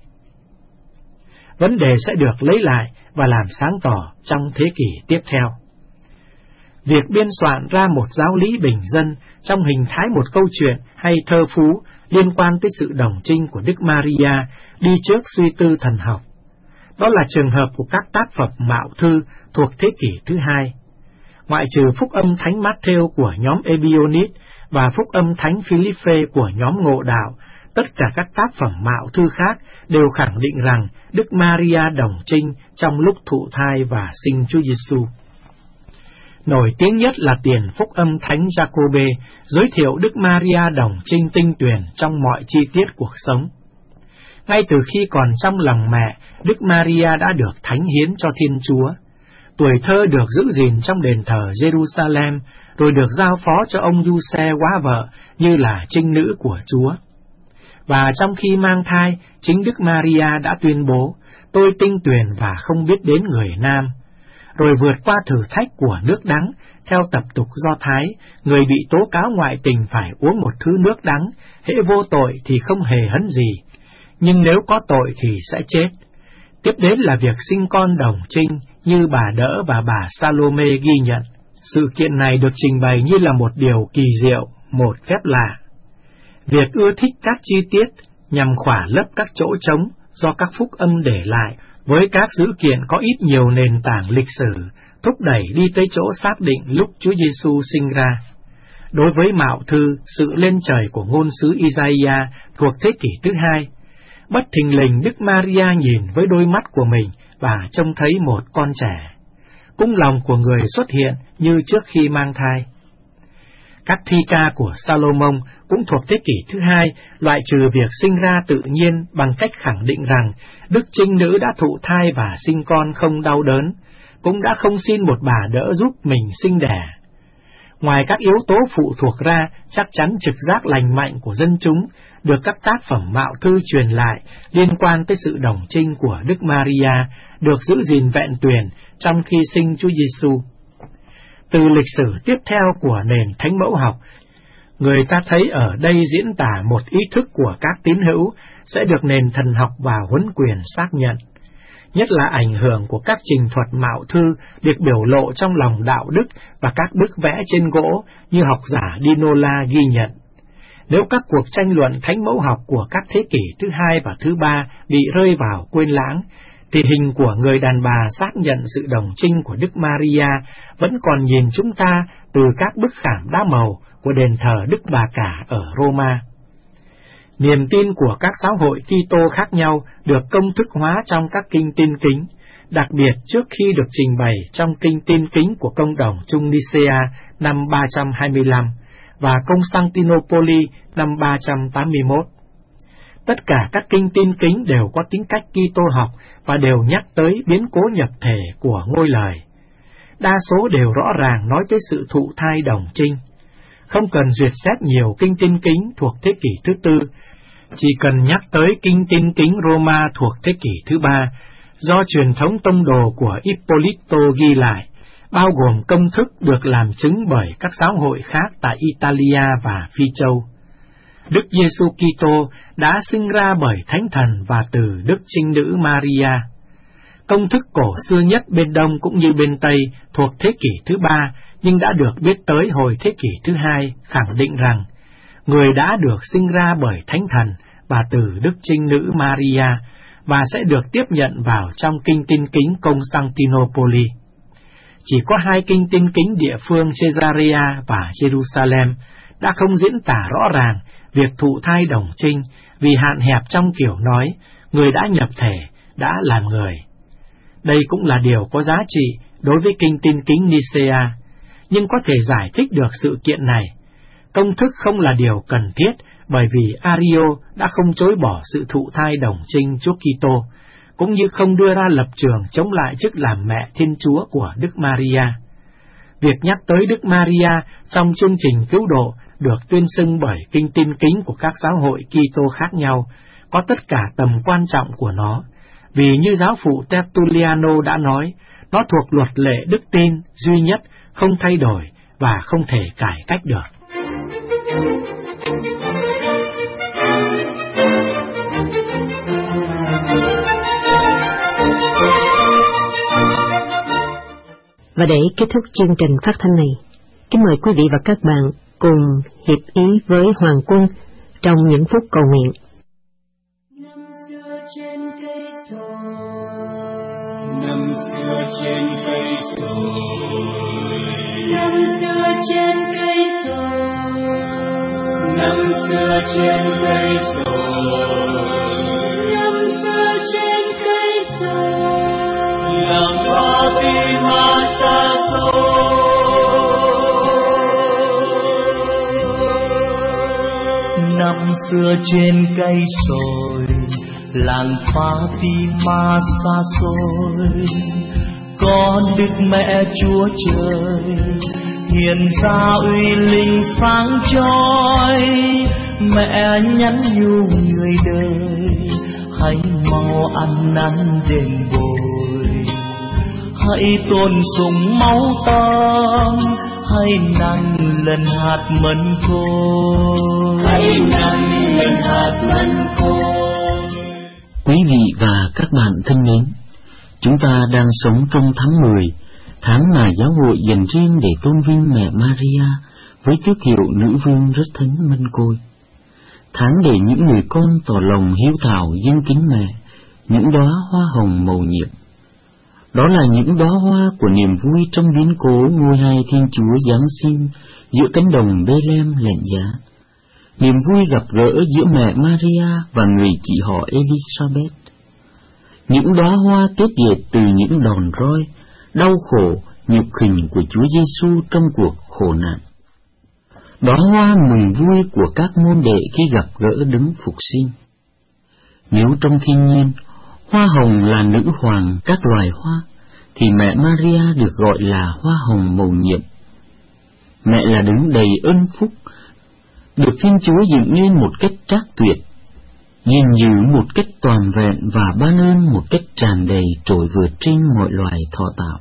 Vấn đề sẽ được lấy lại và làm sáng tỏ trong thế kỷ tiếp theo. Việc biên soạn ra một giáo lý bình dân trong hình thái một câu chuyện hay thơ phú liên quan tới sự đồng trinh của Đức Maria đi trước suy tư thần học. Đó là trường hợp của các tác phẩm mạo thư thuộc thế kỷ thứ hai. Ngoại trừ phúc âm Thánh Matthew của nhóm Ebionit và phúc âm Thánh Philippe của nhóm Ngộ Đạo, tất cả các tác phẩm mạo thư khác đều khẳng định rằng Đức Maria đồng trinh trong lúc thụ thai và sinh Chúa Giêsu. Nổi tiếng nhất là tiền phúc âm Thánh Giacôbê giới thiệu Đức Maria đồng trinh tinh tuyền trong mọi chi tiết cuộc sống. Ngay từ khi còn trong lòng mẹ, Đức Maria đã được thánh hiến cho Thiên Chúa. Tuổi thơ được giữ gìn trong đền thờ Jerusalem, rồi được giao phó cho ông Giuse quá vợ như là trinh nữ của Chúa. Và trong khi mang thai, chính Đức Maria đã tuyên bố, tôi tinh tuyền và không biết đến người nam. Rồi vượt qua thử thách của nước đắng, theo tập tục Do Thái, người bị tố cáo ngoại tình phải uống một thứ nước đắng, hễ vô tội thì không hề hấn gì, nhưng nếu có tội thì sẽ chết. Tiếp đến là việc sinh con đồng trinh như bà Đỡ và bà Salome ghi nhận. Sự kiện này được trình bày như là một điều kỳ diệu, một phép lạ. Việc ưa thích các chi tiết nhằm khỏa lấp các chỗ trống do các phúc âm để lại với các dữ kiện có ít nhiều nền tảng lịch sử, thúc đẩy đi tới chỗ xác định lúc Chúa Giêsu sinh ra. Đối với Mạo Thư, sự lên trời của ngôn sứ Isaiah thuộc thế kỷ thứ hai, bất thình lình Đức Maria nhìn với đôi mắt của mình và trông thấy một con trẻ. Cung lòng của người xuất hiện như trước khi mang thai. Các thi ca của Salomon cũng thuộc thế kỷ thứ hai, loại trừ việc sinh ra tự nhiên bằng cách khẳng định rằng Đức Trinh Nữ đã thụ thai và sinh con không đau đớn, cũng đã không xin một bà đỡ giúp mình sinh đẻ. Ngoài các yếu tố phụ thuộc ra, chắc chắn trực giác lành mạnh của dân chúng được các tác phẩm Mạo Thư truyền lại liên quan tới sự đồng trinh của Đức Maria được giữ gìn vẹn tuyền trong khi sinh Chúa Giêsu. Từ lịch sử tiếp theo của nền thánh mẫu học, người ta thấy ở đây diễn tả một ý thức của các tín hữu sẽ được nền thần học và huấn quyền xác nhận. Nhất là ảnh hưởng của các trình thuật Mạo Thư được biểu lộ trong lòng đạo đức và các bức vẽ trên gỗ như học giả Dinola ghi nhận. Nếu các cuộc tranh luận thánh mẫu học của các thế kỷ thứ hai và thứ ba bị rơi vào quên lãng, thì hình của người đàn bà xác nhận sự đồng trinh của Đức Maria vẫn còn nhìn chúng ta từ các bức khảm đá màu của đền thờ Đức Bà Cả ở Roma. Niềm tin của các giáo hội Kitô khác nhau được công thức hóa trong các kinh tin kính, đặc biệt trước khi được trình bày trong kinh tin kính của Công đồng Chung Nicea năm ba trăm hai mươi lăm và Constantinople năm ba trăm tám mươi mốt. Tất cả các kinh tin kính đều có tính cách Kitô học và đều nhắc tới biến cố nhập thể của ngôi lời. Đa số đều rõ ràng nói tới sự thụ thai đồng trinh. Không cần duyệt xét nhiều kinh tin kính thuộc thế kỷ thứ tư, chỉ cần nhắc tới kinh tin kính Roma thuộc thế kỷ thứ ba, do truyền thống tông đồ của Ippolito ghi lại, bao gồm công thức được làm chứng bởi các giáo hội khác tại Italia và Phi Châu. Đức Giêsu Kitô đã sinh ra bởi Thánh Thần và từ Đức Trinh Nữ Maria. Công thức cổ xưa nhất bên Đông cũng như bên Tây thuộc thế kỷ thứ ba, nhưng đã được biết tới hồi thế kỷ thứ hai, khẳng định rằng người đã được sinh ra bởi Thánh Thần và từ Đức Trinh Nữ Maria và sẽ được tiếp nhận vào trong kinh tin kính Constantinople. Chỉ có hai kinh tin kính địa phương Caesarea và Jerusalem đã không diễn tả rõ ràng việc thụ thai đồng trinh vì hạn hẹp trong kiểu nói người đã nhập thể, đã làm người. Đây cũng là điều có giá trị đối với kinh tin kính Nicea, nhưng có thể giải thích được sự kiện này. Công thức không là điều cần thiết bởi vì Ario đã không chối bỏ sự thụ thai đồng trinh Chúa Kitô, cũng như không đưa ra lập trường chống lại chức làm mẹ Thiên Chúa của Đức Maria. Việc nhắc tới Đức Maria trong chương trình cứu độ được tuyên xưng bởi kinh tin kính của các giáo hội Kitô khác nhau có tất cả tầm quan trọng của nó, vì như giáo phụ Tertulliano đã nói, nó thuộc luật lệ đức tin duy nhất, không thay đổi và không thể cải cách được. Và để kết thúc chương trình phát thanh này, kính mời quý vị và các bạn cùng hiệp ý với Hoàng Quân trong những phút cầu nguyện. Năm xưa trên cây sồi, năm xưa trên cây sồi, năm xưa trên cây sồi, năm xưa trên cây sồi, năm xưa trên cây sồi, làng hoa vì mà xa xôi. Năm xưa trên cây sồi, làng Fatima xa xôi, có Đức Mẹ Chúa Trời hiện ra uy linh sáng chói. Mẹ nhắn nhủ người đời, hãy mau ăn năn đền bồi, hãy tôn sùng máu tông, hãy năn lần hạt mân khô, hãy năn lần hạt mân khô. Quý vị và các bạn thân mến, chúng ta đang sống trong tháng mười, tháng mà giáo hội dành riêng để tôn vinh mẹ Maria với tước hiệu nữ vương rất thánh mân côi. Tháng để những người con tỏ lòng hiếu thảo dâng kính mẹ những đóa hoa hồng mầu nhiệm. Đó là những đóa hoa của niềm vui trong biến cố ngôi hai Thiên Chúa Giáng sinh giữa cánh đồng Bethlehem lạnh giá. Niềm vui gặp gỡ giữa mẹ Maria và người chị họ Elizabeth. Những đóa hoa kết dệt từ những đòn roi, đau khổ, nhục hình của Chúa Giêsu trong cuộc khổ nạn. Đóa hoa mừng vui của các môn đệ khi gặp gỡ đấng phục sinh. Nếu trong thiên nhiên, hoa hồng là nữ hoàng các loài hoa, thì mẹ Maria được gọi là hoa hồng mầu nhiệm. Mẹ là đấng đầy ơn phúc, được Thiên Chúa dựng nên một cách trác tuyệt, gìn giữ một cách toàn vẹn và ban ơn một cách tràn đầy trội vượt trên mọi loài thọ tạo.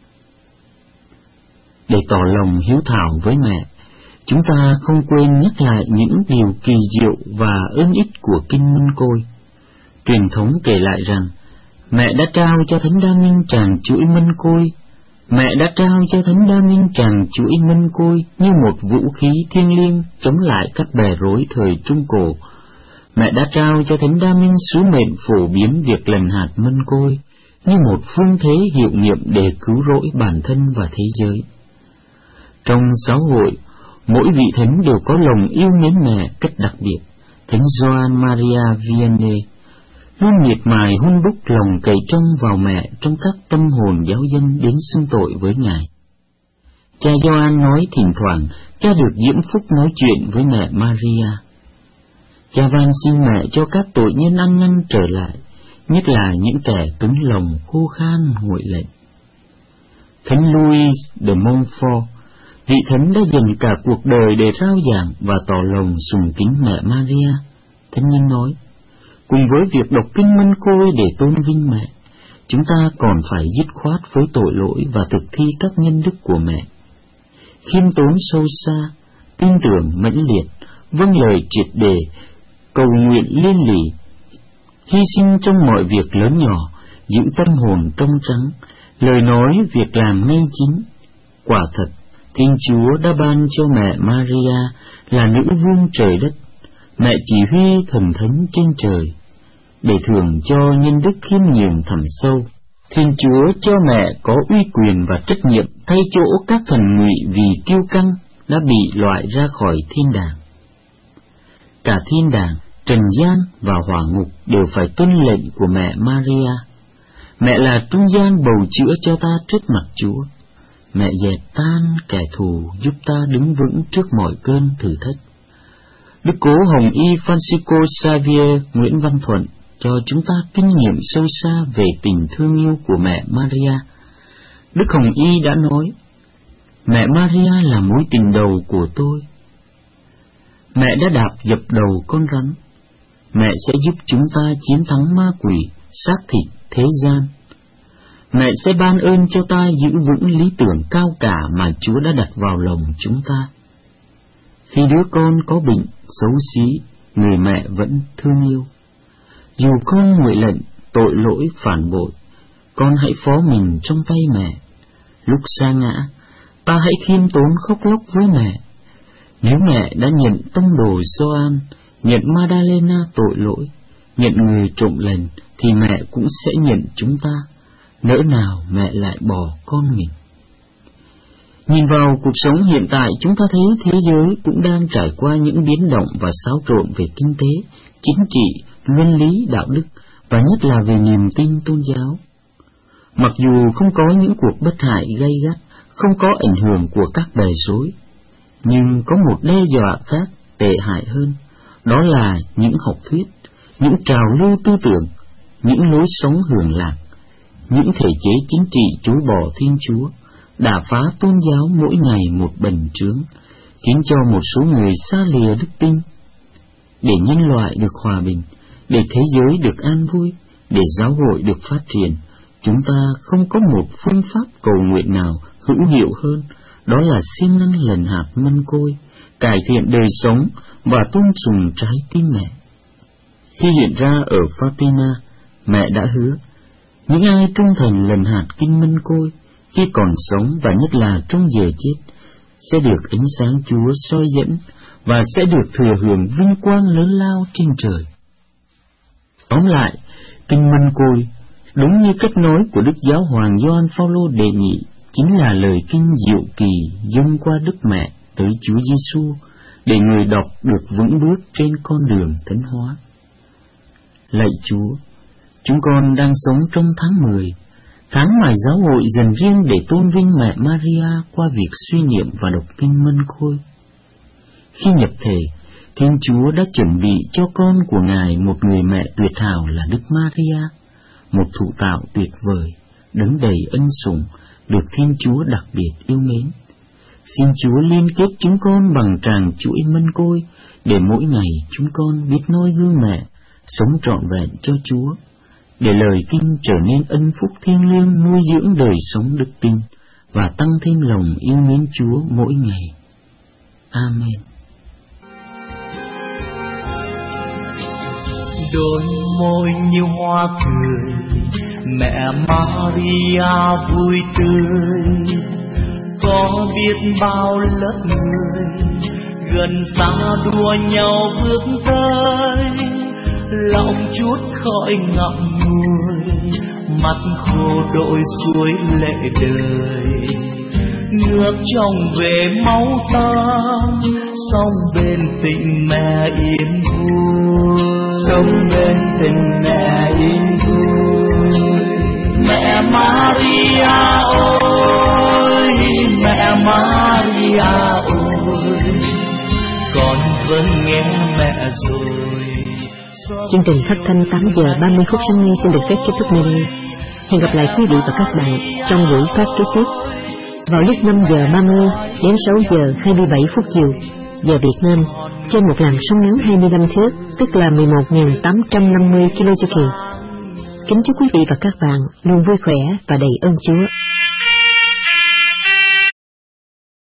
Để tỏ lòng hiếu thảo với mẹ, chúng ta không quên nhắc lại những điều kỳ diệu và ơn ích của Kinh Mân Côi. Truyền thống kể lại rằng, mẹ đã trao cho Thánh Đa Minh tràng chuỗi mân côi, mẹ đã trao cho Thánh Đa Minh tràng chuỗi mân côi như một vũ khí thiêng liêng chống lại các bè rối thời Trung Cổ. Mẹ đã trao cho Thánh Đa Minh sứ mệnh phổ biến việc lần hạt mân côi như một phương thế hiệu nghiệm để cứu rỗi bản thân và thế giới. Trong giáo hội, mỗi vị thánh đều có lòng yêu mến mẹ cách đặc biệt. Thánh Gioan Maria Vianney luôn miệt mài hun đúc lòng cậy trông vào mẹ trong các tâm hồn giáo dân đến xưng tội với Ngài. Cha Gioan nói thỉnh thoảng cha được diễm phúc nói chuyện với mẹ Maria. Cha van xin mẹ cho các tội nhân ăn năn trở lại, nhất là những kẻ cứng lòng khô khan nguội lạnh. Thánh Louis de Montfort, vị thánh đã dành cả cuộc đời để rao giảng và tỏ lòng sùng kính mẹ Maria. Thánh nhân nói, cùng với việc đọc kinh Mân Côi để tôn vinh mẹ, chúng ta còn phải dứt khoát với tội lỗi và thực thi các nhân đức của mẹ. Khiêm tốn sâu xa, tin tưởng mãnh liệt, vâng lời triệt để, cầu nguyện liên lỉ, hy sinh trong mọi việc lớn nhỏ, giữ tâm hồn trong trắng, lời nói việc làm ngay chính. Quả thật, Thiên Chúa đã ban cho mẹ Maria là nữ vương trời đất, mẹ chỉ huy thần thánh trên trời. Để thưởng cho nhân đức khiêm nhường thẳm sâu, Thiên Chúa cho mẹ có uy quyền và trách nhiệm thay chỗ các thần ngụy vì kiêu căng đã bị loại ra khỏi thiên đàng. Cả thiên đàng, trần gian và hỏa ngục đều phải tuân lệnh của mẹ Maria. Mẹ là trung gian bầu chữa cho ta trước mặt Chúa. Mẹ dẹp tan kẻ thù, giúp ta đứng vững trước mọi cơn thử thách. Đức Cố Hồng Y Francisco Xavier Nguyễn Văn Thuận cho chúng ta kinh nghiệm sâu xa về tình thương yêu của mẹ Maria. Đức Hồng Y đã nói, mẹ Maria là mối tình đầu của tôi. Mẹ đã đạp dập đầu con rắn. Mẹ sẽ giúp chúng ta chiến thắng ma quỷ, xác thịt, thế gian. Mẹ sẽ ban ơn cho ta giữ vững lý tưởng cao cả mà Chúa đã đặt vào lòng chúng ta. Khi đứa con có bệnh, xấu xí, người mẹ vẫn thương yêu. Dù con nguội lạnh, tội lỗi, phản bội, con hãy phó mình trong tay mẹ. Lúc sa ngã, ta hãy khiêm tốn khóc lóc với mẹ. Nếu mẹ đã nhận tông đồ Gioan, nhận Madalena tội lỗi, nhận người trộm lần, thì mẹ cũng sẽ nhận chúng ta. Nỡ nào mẹ lại bỏ con mình. Nhìn vào cuộc sống hiện tại, chúng ta thấy thế giới cũng đang trải qua những biến động và xáo trộn về kinh tế, chính trị, luân lý, đạo đức, và nhất là về niềm tin tôn giáo. Mặc dù không có những cuộc bất hại gay gắt, không có ảnh hưởng của các bè rối, nhưng có một đe dọa khác tệ hại hơn, đó là những học thuyết, những trào lưu tư tưởng, những lối sống hưởng lạc, những thể chế chính trị chối bỏ Thiên Chúa, đả phá tôn giáo mỗi ngày một bần trướng, khiến cho một số người xa lìa đức tin. Để nhân loại được hòa bình, để thế giới được an vui, để giáo hội được phát triển, chúng ta không có một phương pháp cầu nguyện nào hữu hiệu hơn, đó là siêng năng lần hạt mân côi, cải thiện đời sống và tôn sùng trái tim mẹ. Khi hiện ra ở Fatima, Mẹ đã hứa, những ai trung thành lần hạt kinh mân côi khi còn sống và nhất là trong giờ chết sẽ được ánh sáng Chúa soi dẫn và sẽ được thừa hưởng vinh quang lớn lao trên trời. Tóm lại, kinh mân côi, đúng như cách nói của Đức Giáo hoàng Gioan Phaolô đệ nhị, chính là lời kinh diệu kỳ dâng qua Đức Mẹ tới Chúa Giêsu để người đọc được vững bước trên con đường thánh hóa. Lạy Chúa, chúng con đang sống trong tháng mười, tháng mà giáo hội dành riêng để tôn vinh mẹ Maria qua việc suy niệm và đọc kinh mân côi. Khi nhập thể, Thiên Chúa đã chuẩn bị cho con của Ngài một người mẹ tuyệt hảo là Đức Maria, một thụ tạo tuyệt vời, đấng đầy ân sủng, được Thiên Chúa đặc biệt yêu mến. Xin Chúa liên kết chúng con bằng tràng chuỗi mân côi, để mỗi ngày chúng con biết noi gương mẹ, sống trọn vẹn cho Chúa, để lời kinh trở nên ân phúc thiêng liêng nuôi dưỡng đời sống đức tin và tăng thêm lòng yêu mến Chúa mỗi ngày. Amen. Đôi môi như hoa cười, mẹ Maria vui tươi, có biết bao lớp người gần xa đua nhau bước tới, lòng chút khỏi ngậm ngùi, mắt khô đôi suối lệ đời, nước trong về máu tang, sông bên tình mẹ yên vui, sông bên tình mẹ yên vui. Mẹ Maria ơi, mẹ Maria ơi, con vẫn nghe mẹ rồi. Chương trình phát thanh tám giờ ba mươi phút sáng nay xin được phép kết thúc nơi đây. Hẹn gặp lại quý vị và các bạn trong buổi phát kế tiếp vào lúc năm giờ ba mươi đến sáu giờ hai mươi bảy phút chiều giờ Việt Nam trên một làn sóng ngắn hai mươi lăm thước, tức là mười một nghìn tám trăm năm mươi ki lô giê kỳ. Kính chúc quý vị và các bạn luôn vui khỏe và đầy ơn Chúa.